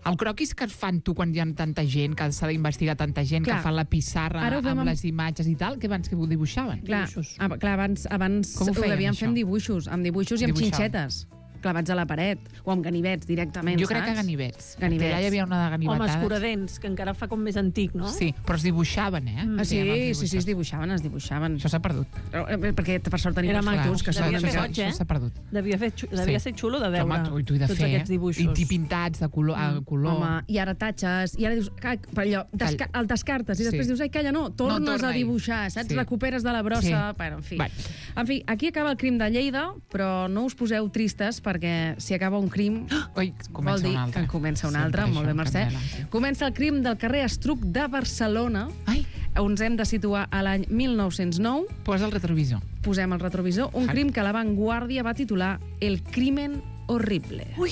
El croquis que et fan tu quan hi ha tanta gent, que s'ha d'investigar tanta gent, Clar. que fan la pissarra Ara ho fem amb amb- les imatges i tal, que abans que ho dibuixaven. Clar, ab- clar abans, abans Com ho ho feien, devien fer amb això? dibuixos, amb dibuixos i amb Dibuixaven. xinxetes clavats a la paret, o amb ganivets directament, Jo crec saps? que ganivets. Ganivets. Que allà hi havia una de Home, ganivetades. escuradents, que encara fa com més antic, no? Sí, però es dibuixaven, eh? Ah, sí, Feien els sí, sí, es dibuixos. dibuixaven, es dibuixaven. Això s'ha perdut. Però, eh, perquè per sort tenim Era els maco. fotos, que són Devia una fer mica... goig, eh? Això s'ha perdut. Devia, fer, xu- devia ser xulo de veure Home, tu, tu hi de tots fer, aquests dibuixos. I, i pintats de color, a color. Home, i ara tatxes, i ara dius, ca- per allò, desca el descartes, i després Sí. dius, ai, calla, no, tornes No, torna a ahí. dibuixar, saps? Sí. Recuperes de la brossa, Sí. bueno, en fi. Vale. En fi, aquí acaba el crim de Lleida, però no us poseu tristes, perquè si acaba un crim... Ui, comença vol dir un altre. que comença un Sempre altre, molt bé, això, Mercè. Candela, sí. Comença el crim del carrer Estruc de Barcelona, Ai, on ens hem de situar a l'any mil nou-cents nou. posa el retrovisor. Posem el retrovisor, un Ai. crim que la Vanguardia va titular El crimen horrible. Ui,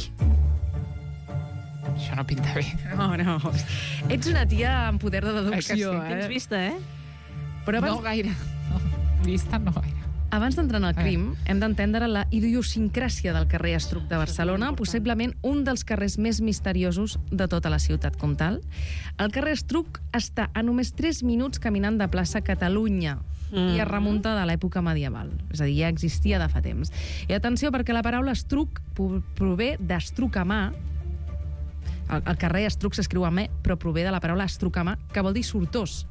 Això no pinta bé. No, no. Ets una tia amb poder de deducció, Eh que sí? tens eh? vista, eh? Però abans, No gaire. No. Vista no gaire. abans d'entrar en el crim, hem d'entendre la idiosincràsia del carrer Estruc de Barcelona, possiblement un dels carrers més misteriosos de tota la ciutat comtal. El carrer Estruc està a només tres minuts caminant de plaça Catalunya, i es remunta de l'època medieval. És a dir, ja existia de fa temps. I atenció, perquè la paraula estruc po- prové d'estruc a mà. El, el carrer Estruc s'escriu a mà, però prové de la paraula estruc a mà, que vol dir sortós.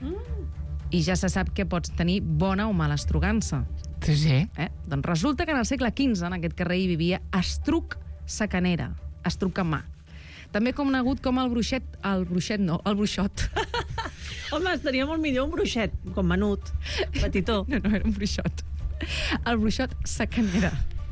I ja se sap que pots tenir bona o mala estrugança. Sí, sí. Eh? Doncs resulta que en el segle quinze, en aquest carrer, hi vivia Estruc Sacanera, estruc a mà. També conegut com el bruixet... El bruixet no, el bruixot. Home, estaria molt millor un bruixet, com menut, petitó. No, no, era un bruixot. El bruixot Sacanera.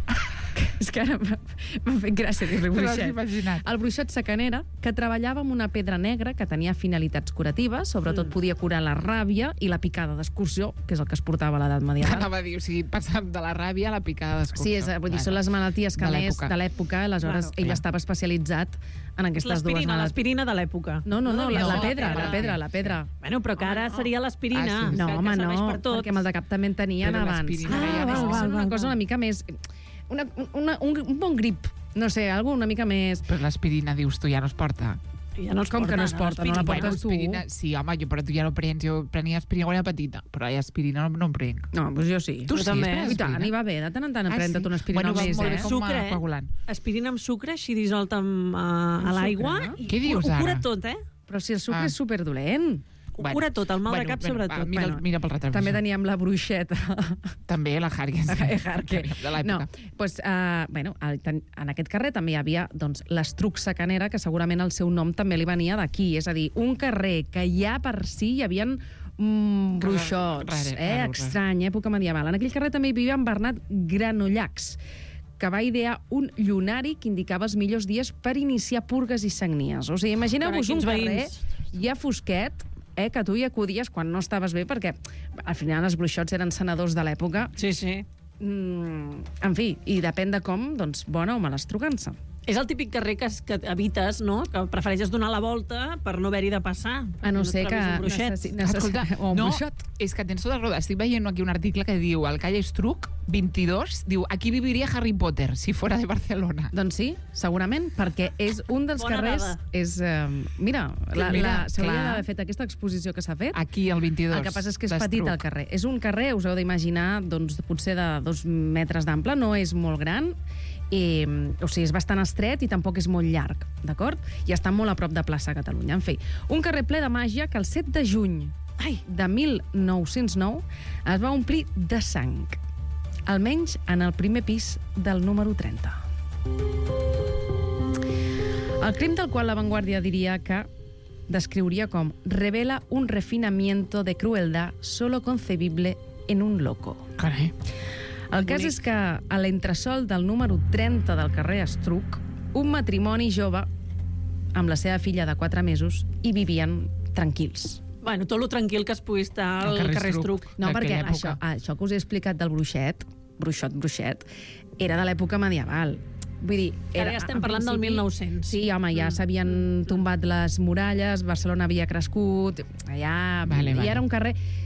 És que ara m'ha m'ha fet gràcia dir-li Te l'has bruixet. imaginat. El bruixot Sacanera, que treballava amb una pedra negra que tenia finalitats curatives, sobretot Mm. podia curar la ràbia i la picada d'excursió, que és el que es portava a l'edat medieval. Anava a dir, o sigui, passant de la ràbia a la picada d'escurçó. Sí, és, vull dir, són les malalties que De més l'època. de l'època, aleshores Claro. ell Clar. estava especialitzat en aquestes dues L'aspirina, malalties. l'aspirina de l'època. No, no, no, la, devia la ser pedra, la pedra. pedra, la pedra. Bueno, però que ara seria l'aspirina. Ah, sí. No, que, home, que serveix no, per tot. perquè amb el de cap també en tenien Però abans. l'aspirina ja Ah, més- val, val, val, una val, cosa val. una mica més... Una, una, un, un bon grip, no sé, algo una mica més... Però l'aspirina, dius tu, ja no es porta. Ja no es Com que no es porta? No la l'aspirina. portes tu? aspirina, sí, home, jo, però tu ja no prens. Jo prenia aspirina quan era petita, però ja aspirina no, no em prenc. No, doncs jo sí. Tu Jo sí, també. has pres I tant, aspirina? i va bé, de tant en tant Ah, aprendre sí? una aspirina Bueno, va més, molt bé eh? com Sucre, a eh? coagulant. Aspirina amb sucre, així dissolt amb, uh, a l'aigua. sucre, no? i Què dius, ho, ho cura ara? tot, eh? Però si el sucre Ah. és superdolent. Ho Bueno, cura tot, el mal bueno, de cap bueno, sobretot. va, mira, mira pel retrovisor. També teníem la bruixeta. També la Harkins. Harker. De l'època. No, doncs, uh, bueno, el, ten, en aquest carrer també hi havia doncs, l'Estruc Sacanera, que segurament el seu nom també li venia d'aquí. És a dir, un carrer que ja per si hi havia mm, bruixots, Rare, eh? raro, Estrany, època medieval. En aquell carrer també hi vivia en Bernat Granollacs, que va idear un llunari que indicava els millors dies per iniciar purgues i sagnies. O sigui, imagineu-vos Carai, un quins carrer veïns. ja fosquet, eh, que tu hi acudies quan no estaves bé, perquè al final els bruixots eren senadors de l'època. Sí, sí. Mm, en fi, i depèn de com, doncs, bona o mala estrugança. És el típic carrer que, que evites, no? Que prefereixes donar la volta per no haver-hi de passar. A no et ser que... trobis un bruixet. necessi- necessi- Escolta, o un no, bruixot. és que tens tota la raó. Estic veient aquí un article que diu al calle Estruc, vint-i-dos, diu, aquí viviria Harry Potter, si fora de Barcelona. Doncs sí, segurament, perquè és un dels Bona carrers... dada. És, eh, mira, la, Mira, la, s'hauria clar. d'haver fet aquesta exposició que s'ha fet. Aquí, el vint-i-dos. El que passa és que és d'Estruc. petit el carrer. És un carrer, us heu d'imaginar, doncs, potser de dos metres d'ample, no és molt gran, i, o sigui, és bastant estret i tampoc és molt llarg, d'acord? I està molt a prop de plaça Catalunya. En fi, un carrer ple de màgia que el set de juny ai, de mil nou-cents nou es va omplir de sang, almenys en el primer pis del número trenta. El crim del qual La Vanguardia diria que descriuria com revela un refinamiento de crueldad solo concebible en un loco. Carai. El cas és que a l'entresol del número trenta del carrer Estruc, un matrimoni jove amb la seva filla de quatre mesos hi vivien tranquils. Bueno, tot lo tranquil que es pugui estar al carrer carrer Estruc. Estruc. No, perquè D'aquella això, època. això que us he explicat del bruixet, bruixot, bruixet, era de l'època medieval. Vull dir, Ara era, ja estem en parlant del principi- mil nou-cents. Sí, home, ja s'havien tombat les muralles, Barcelona havia crescut, ja, Vale, ja vale. era un carrer...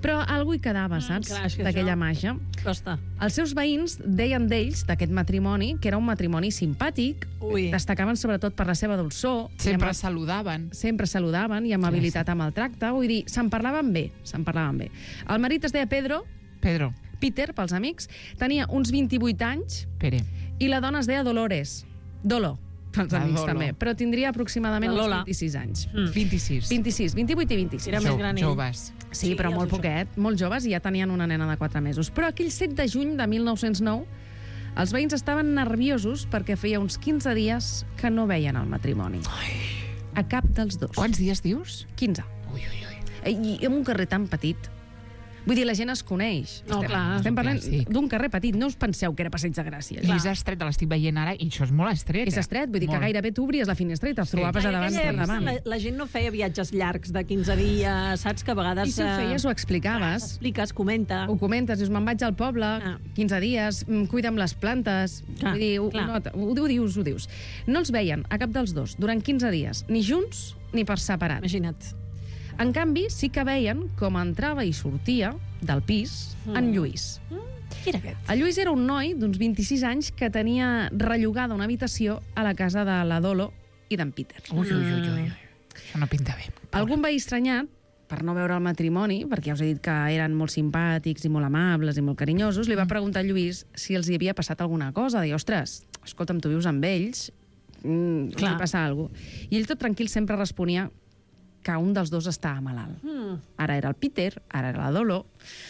Però algú hi quedava, saps? clar, és que D'aquella això- màgia. Costa. Els seus veïns deien d'ells, d'aquest matrimoni, que era un matrimoni simpàtic, Ui. destacaven sobretot per la seva dolçor. Sempre i amb- saludaven. sempre saludaven i amabilitat amb el tracte. Vull dir, se'n parlaven bé, se'n parlaven bé. El marit es deia Pedro, Pedro, Peter, pels amics, tenia uns vint-i-vuit anys Pere. i la dona es deia Dolores. Dolo, pels La amics Dolo. també. Però tindria aproximadament La uns Lola. vint-i-sis anys. Mm. vint-i-sis. vint-i-sis, vint-i-vuit i vint-i-sis. Era més gran ell. Joves. Sí, Sí, però els molt seus- poquet, molt joves, i ja tenien una nena de quatre mesos. Però aquell set de juny de mil nou-cents nou, els veïns estaven nerviosos perquè feia uns quinze dies que no veien el matrimoni. A cap dels dos. Quants dies dius? quinze. Ui, ui, ui. I en un carrer tan petit. Vull dir, la gent es coneix. No, estem, clar. estem parlant Clar, sí. d'un carrer petit. No us penseu que era Passeig de Gràcia. I és estret, l'estic veient ara, i això és molt estret. És eh? estret, vull dir que Molt. gairebé tu obries la finestra i te'ls Sí. trobaves a En davant aquella per època davant. la, la gent no feia viatges llargs de quinze dies, saps? Que a vegades... I si ho eh, feies, ho explicaves. Expliques, comenta. Ho comentes, dius, me'n vaig al poble, Ah. quinze dies, mm, cuida'm les plantes... Clar, Vull dir, ho, clar. no, ho, ho dius, ho dius. No els veien, a cap dels dos, durant quinze dies, ni junts ni per separat. Imagina't. En canvi, sí que veien com entrava i sortia del pis Mm. en Lluís. Qui era aquest? El Lluís era un noi d'uns vint-i-sis anys que tenia rellogada una habitació a la casa de la Dolo i d'en Peter. Ui, ui, ui, ui. Això no pinta bé. Algun veí estranyat, per no veure el matrimoni, perquè ja us he dit que eren molt simpàtics i molt amables i molt carinyosos, li va preguntar a Lluís si els hi havia passat alguna cosa. Deia, ostres, escolta'm, tu vius amb ells, mm, Clar. li passa alguna cosa. I ell tot tranquil sempre responia que un dels dos estava malalt. Mm. Ara era el Peter, ara era la Dolo.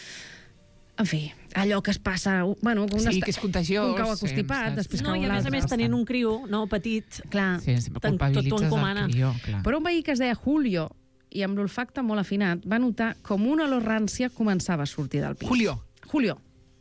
En fi, allò que es passa... Bueno, un Sí, està- que és contagiós, Un cau sí, constipat, saps? després No, cau i a més a l'altre. més tenint un criu, no, petit. Clar. Sí, sempre Tot- tot culpabilitzes ho encomana. el crió, clar. Però un veí que es deia Julio, i amb l'olfacte molt afinat, va notar com una olor rància començava a sortir del pis. Julio. Julio.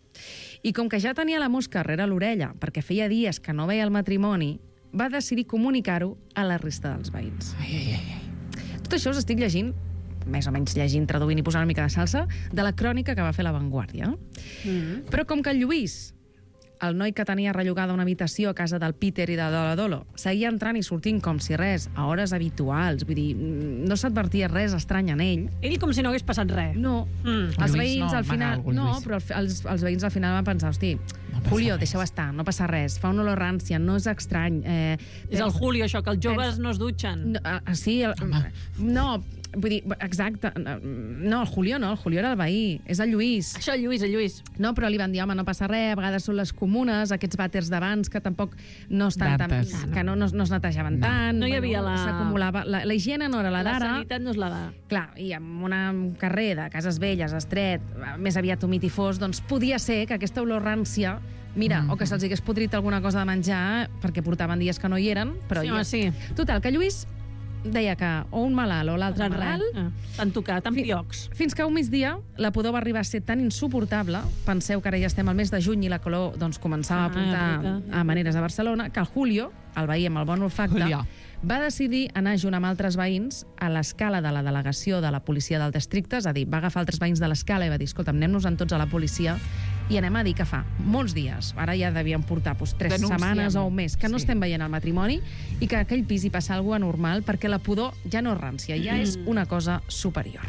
I com que ja tenia la mosca darrere l'orella, perquè feia dies que no veia el matrimoni, va decidir comunicar-ho a la resta dels veïns. Ai, ai, ai, ai. Tot això us estic llegint, més o menys llegint, traduint i posant una mica de salsa, de la crònica que va fer La Vanguardia. Mm. Però com que el Lluís, el noi que tenia rellogada una habitació a casa del Peter i de la Dolo, seguia entrant i sortint com si res, a hores habituals, vull dir, no s'advertia res estrany en ell. Ell com si no hagués passat res. No, Mm. els Lluís veïns no, al final... amaga algun No, Lluís. però el- els, els veïns al final van pensar, hosti, passa Julio, res. deixa-ho estar, no passa res, fa una olor rància, no és estrany. Eh, És el Julio, això, que els joves no es dutxen. No, ah, sí, el, no, vull dir, exacte, no, el Julio no, el Julio era el veí, és el Lluís. Això, el Lluís, el Lluís. No, però li van dir, home, no passa res, a vegades són les comunes, aquests vàters d'abans que tampoc no estan tan, Dantes. que no, no, no es netejaven No. tant. No hi havia la- S'acumulava, la, la higiene no era la La d'ara. sanitat no és la de... Clar, i amb un carrer de cases velles, estret, més aviat humit i fos, doncs podia ser que aquesta olor rància, mira, Mm. o que se'ls hagués podrit alguna cosa de menjar, perquè portaven dies que no hi eren, però Sí, hi home, sí. Total, que Lluís deia que o un malalt o l'altre malalt, Ah, T'han tocat, amb piocs. fins que un migdia la pudor va arribar a ser tan insuportable, penseu que ara ja estem al mes de juny i la calor doncs, començava a Ah, apuntar rica. a maneres a Barcelona, que el Julio, el veí amb el bon olfacte, Julià. va decidir anar junt amb altres veïns a l'escala de la delegació de la policia del districte, és a dir, va agafar altres veïns de l'escala i va dir, escolta, anem-nos-en tots a la policia i anem a dir que fa molts dies, ara ja devien portar doncs, tres Denunciem. setmanes o un mes, que no Sí. estem veient el matrimoni i que a aquell pis hi passa alguna cosa anormal perquè la pudor ja no és rància, ja és una cosa superior.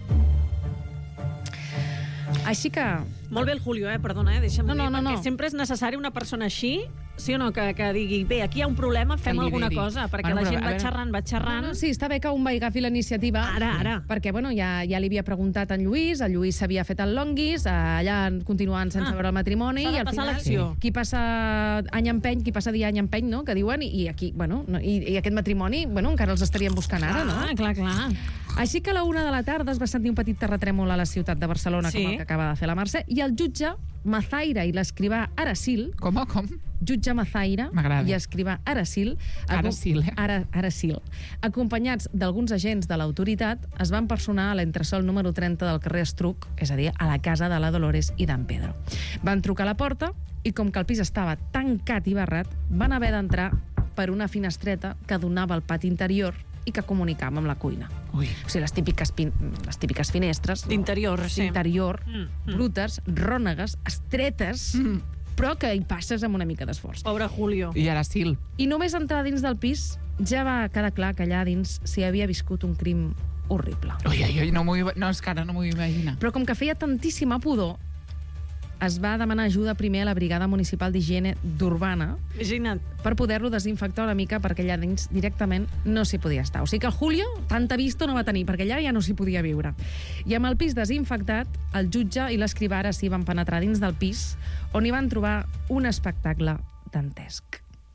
Així que... Molt bé el Julio, eh? Perdona, eh? Deixa'm No, no, dir, no, perquè no. sempre és necessari una persona així, sí o no, que, que digui, bé, aquí hi ha un problema, fem Que alguna lideri. cosa, perquè Bueno, la però, gent a va veure- xerrant, va xerrant... No, no, sí, està bé que un veí agafi la iniciativa. Ara, ara. Perquè, bueno, ja, ja li havia preguntat a en Lluís, el Lluís s'havia fet el longuis, eh, allà continuant sense Ah, veure el matrimoni, s'ha de i al passar final, l'acció. qui passa any empeny, qui passa dia any empeny, no?, que diuen, i aquí, bueno, no, i, i aquest matrimoni, bueno, encara els estaríem buscant ara, no? Ah, clar, clar. Així que a la una de la tarda es va sentir un petit terratrèmol a la ciutat de Barcelona, Sí. com el que acaba de fer la Mercè, i el jutge Mazaira i l'escrivà Aracil, Com, com? jutge Mazaira M'agrada. i escrivà Aracil, Aracil, eh? Ara, Aracil, acompanyats d'alguns agents de l'autoritat, es van personar a l'entresòl número trenta del carrer Estruc, és a dir, a la casa de la Dolores i d'en Pedro. Van trucar a la porta i, com que el pis estava tancat i barrat, van haver d'entrar per una finestreta que donava al pati interior i que comunicava amb la cuina. Ui. O sigui, les típiques, pin... les típiques finestres... no? D'interior, sí. D'interior, Mm, mm. brutes, rònegues, estretes, Mm. però que hi passes amb una mica d'esforç. Pobre Julio. I ara Sil. I només entrar dins del pis ja va quedar clar que allà dins s'hi havia viscut un crim horrible. Ui, ui, ui, no, m'ho iba- no, és que ara no m'ho imagino. Però com que feia tantíssima pudor, es va demanar ajuda primer a la Brigada Municipal d'Higiene d'Urbana Imagina't. per poder-lo desinfectar una mica perquè allà dins directament no s'hi podia estar. O sigui que el Julio tanta vista no va tenir perquè allà ja no s'hi podia viure. I amb el pis desinfectat, el jutge i l'escrivà ara sí van penetrar dins del pis on hi van trobar un espectacle dantesc.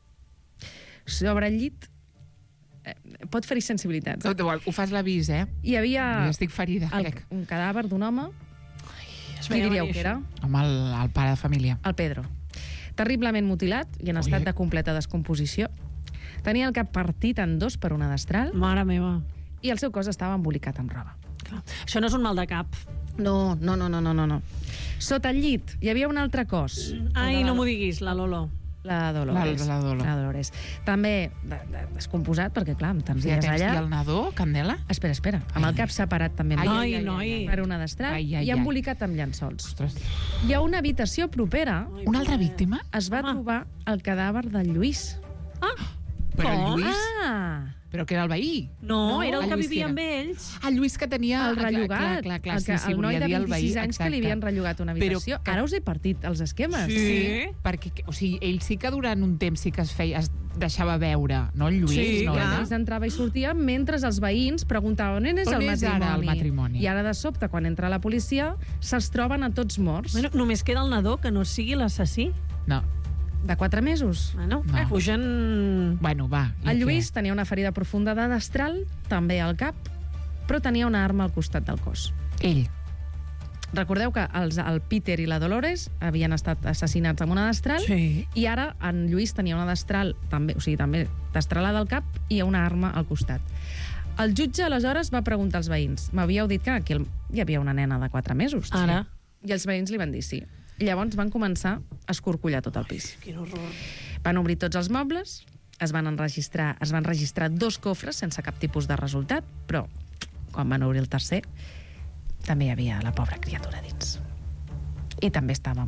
Sobre el llit eh, pot ferir sensibilitats. No, ho fas l'avís, eh? Hi havia Jo estic ferida, el, crec. un cadàver d'un home. Es Qui veia diríeu venir que era? Home, el, el pare de família. El Pedro. Terriblement mutilat i en estat Ui. de completa descomposició. Tenia el cap partit en dos per una destral Mare meva. i el seu cos estava embolicat amb roba. Clar. Això no és un mal de cap. No, no, no, no, no, no. no. Sota el llit hi havia un altre cos. Ai, no m'ho diguis, la Lolo. La Dolores. La- la Dolo. La Dolores. També de, de, descomposat, perquè, clar, amb tants Ja dies tens allà... I el nadó, Candela? Espera, espera. Amb el cap separat també. Ai, Noi, ai, ai, noi. ai, ai. Per una destral Ai, ai, i ai. embolicat amb llençols. Ostres. Hi ha una habitació propera. Una altra víctima? Es va Home. trobar el cadàver del Lluís. Però el Com? Lluís... Ah! Però que era el veí. No, No, era el el que Lluís vivia qui amb era? ells. El Lluís que tenia... El ah, clar, rellogat. Clar, clar, clar, el, que, sí, sí, el noi volia de dir el vint-i-sis veí, anys que li exacte. havien rellogat una habitació. Però que- Ara us he partit els esquemes. Sí. Perquè, o sigui, ell sí que durant un temps sí que es feia, es deixava veure, no, el Lluís? Sí, no, I el clar. Lluís entrava i sortia mentre els veïns preguntaven on és, On el, és matrimoni? ara el matrimoni? I ara, de sobte, quan entra la policia, se'ls troben a tots morts. Bueno, només queda el nadó, que no sigui l'assassí. No. De quatre mesos. Bueno, No. pugen... Bueno, va. i El què? Lluís tenia una ferida profunda de destral, també al cap, però tenia una arma al costat del cos. Ell. Recordeu que els, el Peter i la Dolores havien estat assassinats amb una destral Sí. i ara en Lluís tenia una destral, també, o sigui, també destralada al cap i una arma al costat. El jutge, aleshores, va preguntar als veïns. M'havíeu dit que aquí hi havia una nena de quatre mesos. Ara. I els veïns li van dir sí. I llavors van començar a escorcollar tot el pis. Quin horror. Van obrir tots els mobles, es van enregistrar, es van registrar dos cofres sense cap tipus de resultat, però quan van obrir el tercer també hi havia la pobra criatura dins. I també estava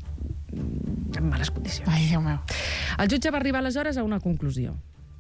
en males condicions. Ai, Déu meu. El jutge va arribar aleshores a una conclusió.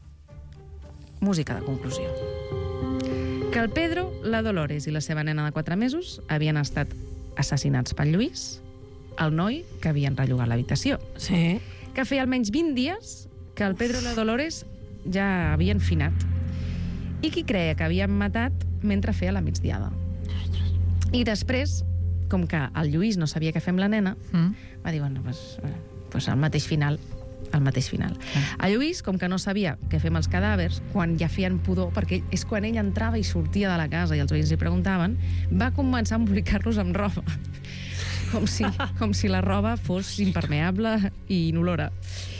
Música de conclusió. Que el Pedro, la Dolores i la seva nena de quatre mesos havien estat assassinats pel Lluís, el noi que havien rellogat l'habitació. Sí. Que feia almenys vint dies que el Pedro i la Dolores ja havien finat. I qui creia que havien matat mentre feia la migdiada. I després, com que el Lluís no sabia què fer amb la nena, Mm. va dir, bueno, pues, eh, pues el mateix final, el mateix final. El Lluís, com que no sabia què fer amb els cadàvers, quan ja feien pudor, perquè ell- és quan ell entrava i sortia de la casa i els veïns li preguntaven, va començar a embolicar-los amb roba. Com si, com si la roba fos impermeable i inolora.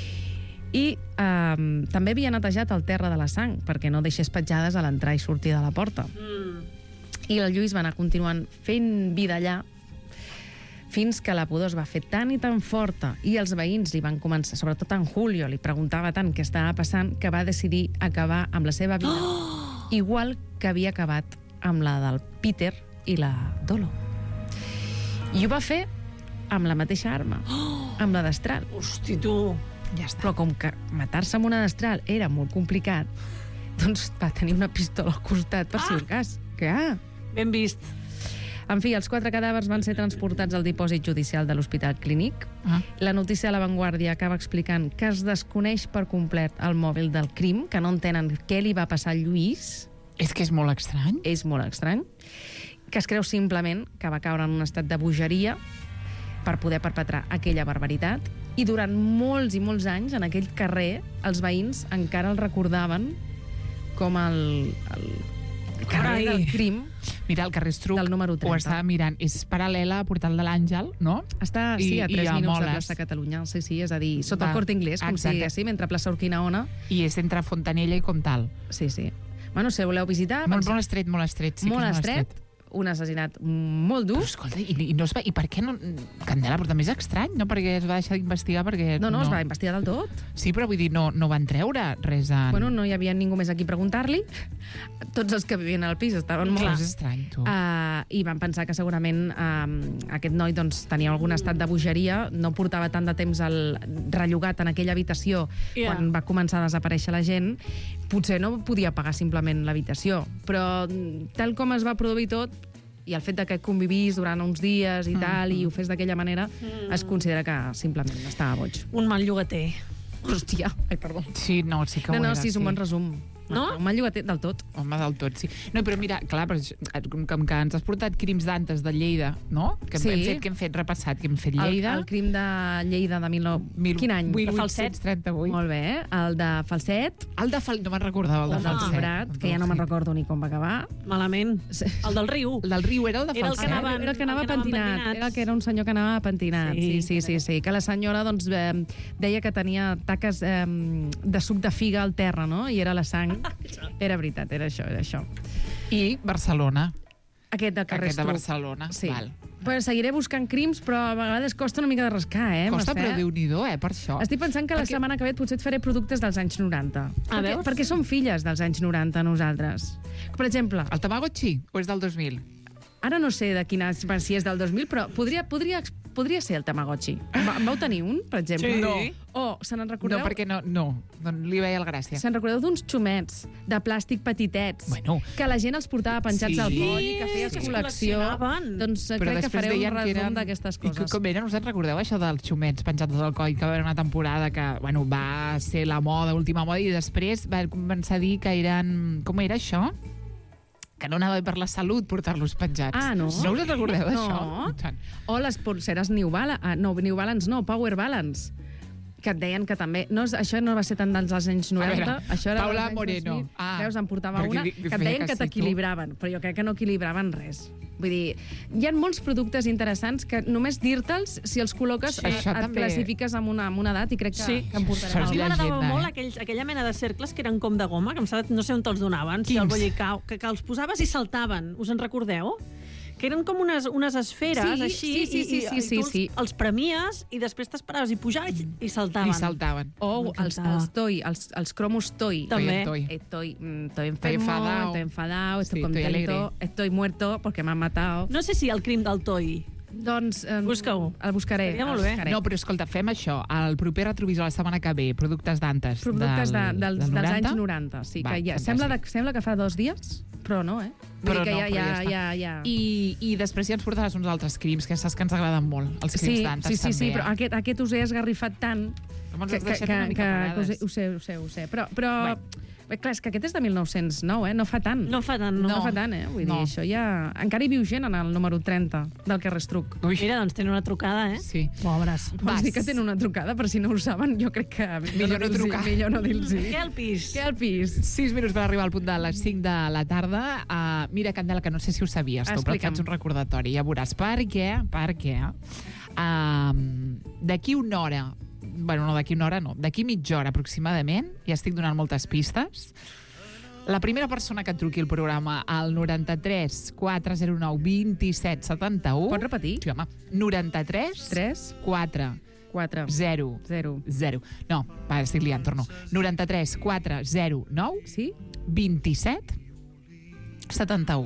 I eh, també havia netejat el terra de la sang, perquè no deixés petjades a l'entrar i sortir de la porta. Mm. I el Lluís va anar continuant fent vida allà fins que la pudor es va fer tan i tan forta i els veïns li van començar, sobretot en Julio, li preguntava tant què estava passant que va decidir acabar amb la seva vida oh! igual que havia acabat amb la del Peter i la Dolo. I ho va fer amb la mateixa arma, oh! amb la destral. Hosti, tu. Ja està. Però com que matar-se amb una destral era molt complicat, doncs va tenir una pistola al costat per ah! si un cas. Que, ah, Ben vist. En fi, els quatre cadàvers van ser transportats al dipòsit judicial de l'Hospital Clínic. Ah. La notícia de La Vanguardia acaba explicant que es desconeix per complet el mòbil del crim, que no entenen què li va passar al Lluís. És que és molt estrany. És molt estrany. Que es creu simplement que va caure en un estat de bogeria per poder perpetrar aquella barbaritat. I durant molts i molts anys, en aquell carrer, els veïns encara el recordaven com el, el, el carrer Carai. del crim. Mira, el carrer Estruc Del número ho trenta. estava mirant. És paral·lela a Portal de l'Àngel, no? Està, I- sí, a i tres a minuts de Moles. plaça Catalunya. Sí, sí, és a dir, sota Va, el Corte Inglés, com exacte. si diguéssim, entre plaça Urquinaona. I és entre Fontanella i Comtal. Sí, sí. Bueno, si voleu visitar... Molt, doncs, molt estret, molt estret. Sí que molt és estret, un assassinat molt dur. Però, escolta, i, i, no es va, i per què no... Candela, però també és estrany, no? Perquè es va deixar d'investigar, perquè... No, no, es va investigar del tot. Sí, però vull dir, no, no van treure res en... Bueno, no hi havia ningú més aquí a preguntar-li. Tots els que vivien al pis estaven Clar, molt... és estrany, tu. Uh, I van pensar que segurament uh, aquest noi doncs, tenia algun estat de bogeria, no portava tant de temps al rellogat en aquella habitació Yeah. quan va començar a desaparèixer la gent, potser no podia pagar simplement l'habitació, però tal com es va produir tot, i el fet de que convivís durant uns dies i tal, mm. i ho fes d'aquella manera, mm. es considera que simplement estava boig. Un mal llogater. Hòstia, ai, perdó. Sí, no, sí que ho no, no, era, sí, és un sí. bon resum. No? Un mal llogater del tot. Home, del tot, sí. No, però mira, clar, però, com, com que ens has portat crims d'antes de Lleida, no? Que Sí. hem fet, que hem fet repassat, que hem fet Lleida. El, el crim de Lleida de mil nou... Mil... Quin any? mil vuit-cents trenta-vuit. Molt bé. El de Falset. El de Fal... No me'n recordava, el de El del Falset. Prat, que ja no me'n recordo ni com va acabar. Malament. El del riu. El del riu era el de Era el Falset. que anava- Era el que anava el que anava pentinat. pentinats. Era el que era un senyor que anava pentinat. Sí, sí, sí. sí. Que la senyora doncs, eh, deia que tenia taques eh, de suc de figa al terra, no? I era la sang. Era veritat, era això, era això. I Barcelona. Aquest de carrer Aquest de Estruc. Barcelona. Sí. Val. Però seguiré buscant crims, però a vegades costa una mica de rascar, eh? Costa, Mercè? però Déu-n'hi-do, eh, per això. Estic pensant que la Perquè- setmana que ve potser et faré productes dels anys noranta. Ah, perquè, veus? perquè som filles dels anys noranta, nosaltres. Per exemple, El Tamagotchi o és del dos mil? ara no sé de quina, si és del dos mil, però podria, podria, podria ser el Tamagotchi. Va, en vau tenir un, per exemple? Sí. No. O, se n'en recordeu? No, perquè no, no, no li veia el gràcia. Se'n recordeu d'uns xumets de plàstic petitets Bueno. que la gent els portava penjats Sí. al coll i que Sí, feies que es col·lecció? col·leccionaven. Doncs eh, Però crec que després faré un deien que resum eren... d'aquestes I que- coses. com eren? Us en recordeu, això dels xumets penjats al coll, que va haver una temporada que, bueno, va ser la moda, última moda, i després va començar a dir que eren... Com era això? Que no anava bé per la salut portar-los penjats. Ah, no? No us en recordeu d'això? No. I tant. O les pulseres New Balance, ah, no, New Balance no, Power Balance, que et deien que també... No, és- això no va ser tant dels anys noranta, veure, això era Paula dels anys Moreno. dos mil. Ah, Veus, em portava perquè una di- que et feia deien que que sí, tu. t'equilibraven, però jo crec que no equilibraven res. Vull dir, hi ha molts productes interessants que només dir-te'ls, si els col·loques, Sí, et, això et també. classifiques amb una, amb una edat i crec que, Sí. que em portarem Això A és mi alguna m'agradava llegenda, molt eh? aquells, aquella mena de cercles que eren com de goma, que em sembla, no sé on te'ls donaven, si Quins? el bollicau, que, que els posaves i saltaven. Us en recordeu? Que eren com unes, unes esferes, Sí, així, sí, sí, i, sí, i, sí, i sí, tu els, sí. els premies i després t'esperaves i pujaves i, i saltaven. I saltaven. O els, M'encantava. els toy, els, els cromos toy. També. Toy. Estoy, mm, estoy enfermo, enfadao. estoy enfadado, estoy Sí, estoy alegre. contento, estoy muerto porque me han matado. No sé si el crim del toi. Doncs... Eh, Busca-ho. El buscaré. Estaria molt el bé. buscaré. No, però escolta, fem això. El proper retrovisor la setmana que ve, productes d'antes. Productes de, del, dels, del dels noranta. anys noranta. Sí, Va, que ja, fantàstic. sembla, de, sembla que fa dos dies, però no, eh? Vull Però dir que no, ja, però ja, ja està. ja, ja. I, I després ja ens portaràs uns altres crims, que saps que ens agraden molt, els crims Sí, d'antes sí, sí, també. sí, però eh? aquest, aquest us he esgarrifat tant Com ens que, has que, deixat que, una mica que, que parades. us he- ho sé, ho sé, ho sé. Però, però bé, clar, és que aquest és de mil nou-cents nou, eh? No fa tant. No fa tant, no. No, fa tant, eh? Vull No. dir, això ja... Encara hi viu gent en el número trenta del carrer Estruc. Ui, Mira, doncs tenen una trucada, eh? sí. Pobres. Vols dir que tenen una trucada? Per si no ho saben, jo crec que... Millor no dir-los-hi, trucar. Millor no dir-los. Què al pis? Què al pis? Sis minuts per arribar al punt de les cinc de la tarda. Uh, mira, Candela, que no sé si ho sabies, tu, però et Explica'm. faig un recordatori. Ja veuràs. Per què? Per què? Uh, d'aquí una hora, bueno, no d'aquí una hora, no, d'aquí mitja hora aproximadament, ja estic donant moltes pistes, la primera persona que et truqui al programa al noranta-tres quatre zero nou vint-i-set setanta-u... Pots repetir? Sí, home. noranta-tres tres, quatre quatre, zero zero. zero. No, va, estic liant, torno. noranta-tres quatre zero nou Sí? vint-i-set setanta-u.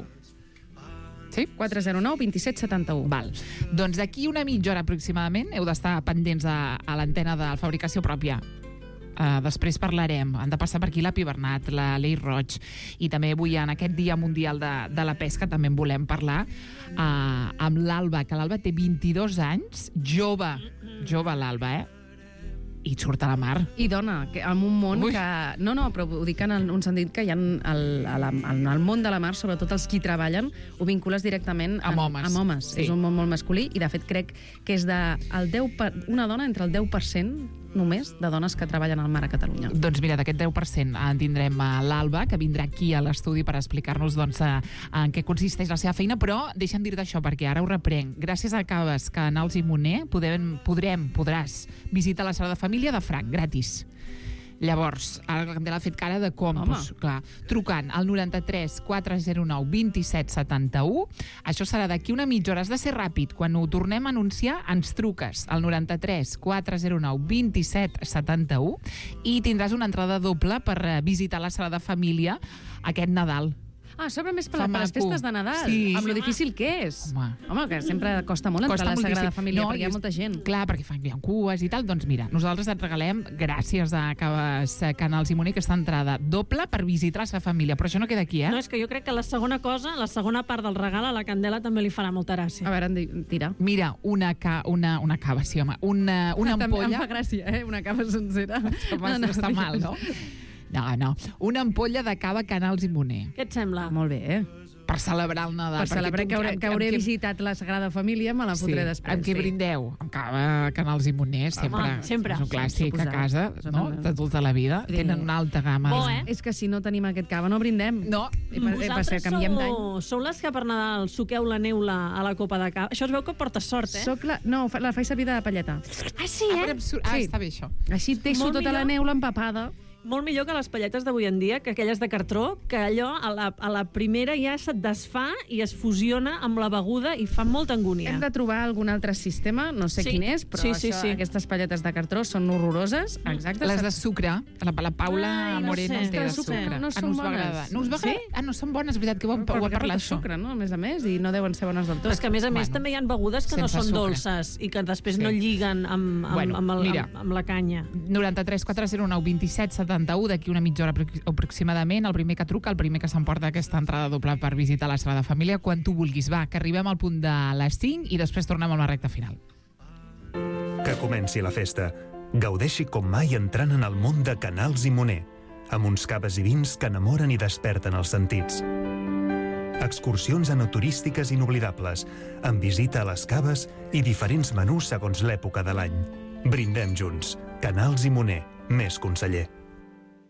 Sí? quatre zero nou vint-i-set setanta-u. Val. Doncs d'aquí una mitja hora aproximadament heu d'estar pendents a, a l'antena de fabricació pròpia. Uh, després parlarem. Han de passar per aquí la Pi Bernat, la Lei Roig, i també avui en aquest Dia Mundial de, de la Pesca també en volem parlar uh, amb l'Alba, que l'Alba té vint-i-dos anys, jove, jove l'Alba, eh? I surt a la mar. I dona, que en un món Ui. que... No, no, però ho dic en el- un sentit que hi ha el, a la, en el món de la mar, sobretot els qui treballen, ho vincules directament Amb homes. Amb homes. Sí. És un món molt masculí i, de fet, crec que és de el deu per, una dona entre el deu per cent només de dones que treballen al mar a Catalunya. Doncs mira, d'aquest deu per cent en tindrem a l'Alba, que vindrà aquí a l'estudi per explicar-nos doncs, a, en què consisteix la seva feina, però deixa'm dir-te això, perquè ara ho reprenc. Gràcies a Caves Canals i Moner podem, podrem, podràs visitar la sala de família de Franc, gratis. Llavors, ara la Candela ha fet cara de com, Home. doncs, clar, trucant al noranta-tres quatre zero nou vint-i-set setanta-u. Això serà d'aquí una mitja hora. Has de ser ràpid. Quan ho tornem a anunciar, ens truques al noranta-tres quatre zero nou vint-i-set setanta-u i tindràs una entrada doble per eh, visitar la sala de família aquest Nadal. Ah, sobre més per, Fa per les maco. festes de Nadal, Sí. amb lo Sí, difícil que és. Home. Home, que sempre costa molt entrar Costa a la Sagrada moltíssim. Família, No, perquè hi i ha és- molta gent. Clar, perquè fan, hi ha cues i tal. Doncs mira, nosaltres et regalem, gràcies a Caves Canals i Moner, aquesta entrada doble per visitar la seva família. Però això no queda aquí, eh? No, és que jo crec que la segona cosa, la segona part del regal a la Candela també li farà molta gràcia. A veure, en di- tira. Mira, una, ca, una, una cava, sí, home. Una, una També ampolla... em fa gràcia, eh? Una cava sencera. No, no, està mal, no? No, no. Una ampolla de cava Canals i Moner. Què et sembla? Molt bé, eh? Per celebrar el Nadal. Per celebrar tu- que hauré, amb- que hauré amb què- visitat la Sagrada Família, me la Sí, fotré després. amb què sí. brindeu? Amb cava, Canals i Moner, sempre. Home, sempre. És un clàssic a Suposat, casa, no? suposat. De tota la vida. Sí. Tenen una alta gamma. Bo, eh? És que si no tenim aquest cava no brindem. No. I per, i per ser, canviem d'any. sou, sou les que per Nadal suqueu la neula a la copa de cava. Això es veu que porta sort, eh? Soc la... No, fa- la faig servir de palleta. Ah, sí, Ah, eh? però absurd. Ah, Sí. està bé, això. Així deixo Molt tota la millor. neula empapada. Molt millor que les palletes d'avui en dia, que aquelles de cartró, que allò a la, a la primera ja se't desfà i es fusiona amb la beguda i fa molta angúnia. Hem de trobar algun altre sistema, no sé Sí. quin és, però Sí, sí, això, sí. aquestes palletes de cartró són horroroses. Exacte. Les de sucre, la, la Paula Ai, no Moreno sé. en té de Les de sucre sucre. no Ah, són us va bones. agradar. No us va Sí? agradar? Ah, no són bones, és veritat que ho, hem- ho Però ha perquè porta parlat això. sucre, no? A més a més, i no deuen ser bones del tot. Però és que, a més a més, Bueno, també hi ha begudes que no sense són sucre. dolces i que després Sí. no lliguen amb, amb, Bueno, amb, el, mira. amb, amb la canya. noranta-tres quatre zero nou vint set setanta-u, d'aquí una mitja hora apro- aproximadament, el primer que truca, el primer que s'emporta aquesta entrada doble per visitar la Sagrada Família, quan tu vulguis. Va, que arribem al punt de les cinc i després tornem a la recta final. Que comenci la festa. Gaudeixi com mai entrant en el món de Canals i Moner, amb uns caves i vins que enamoren i desperten els sentits. Excursions enoturístiques inoblidables, amb visita a les caves i diferents menús segons l'època de l'any. Brindem junts. Canals i Moner, més conseller.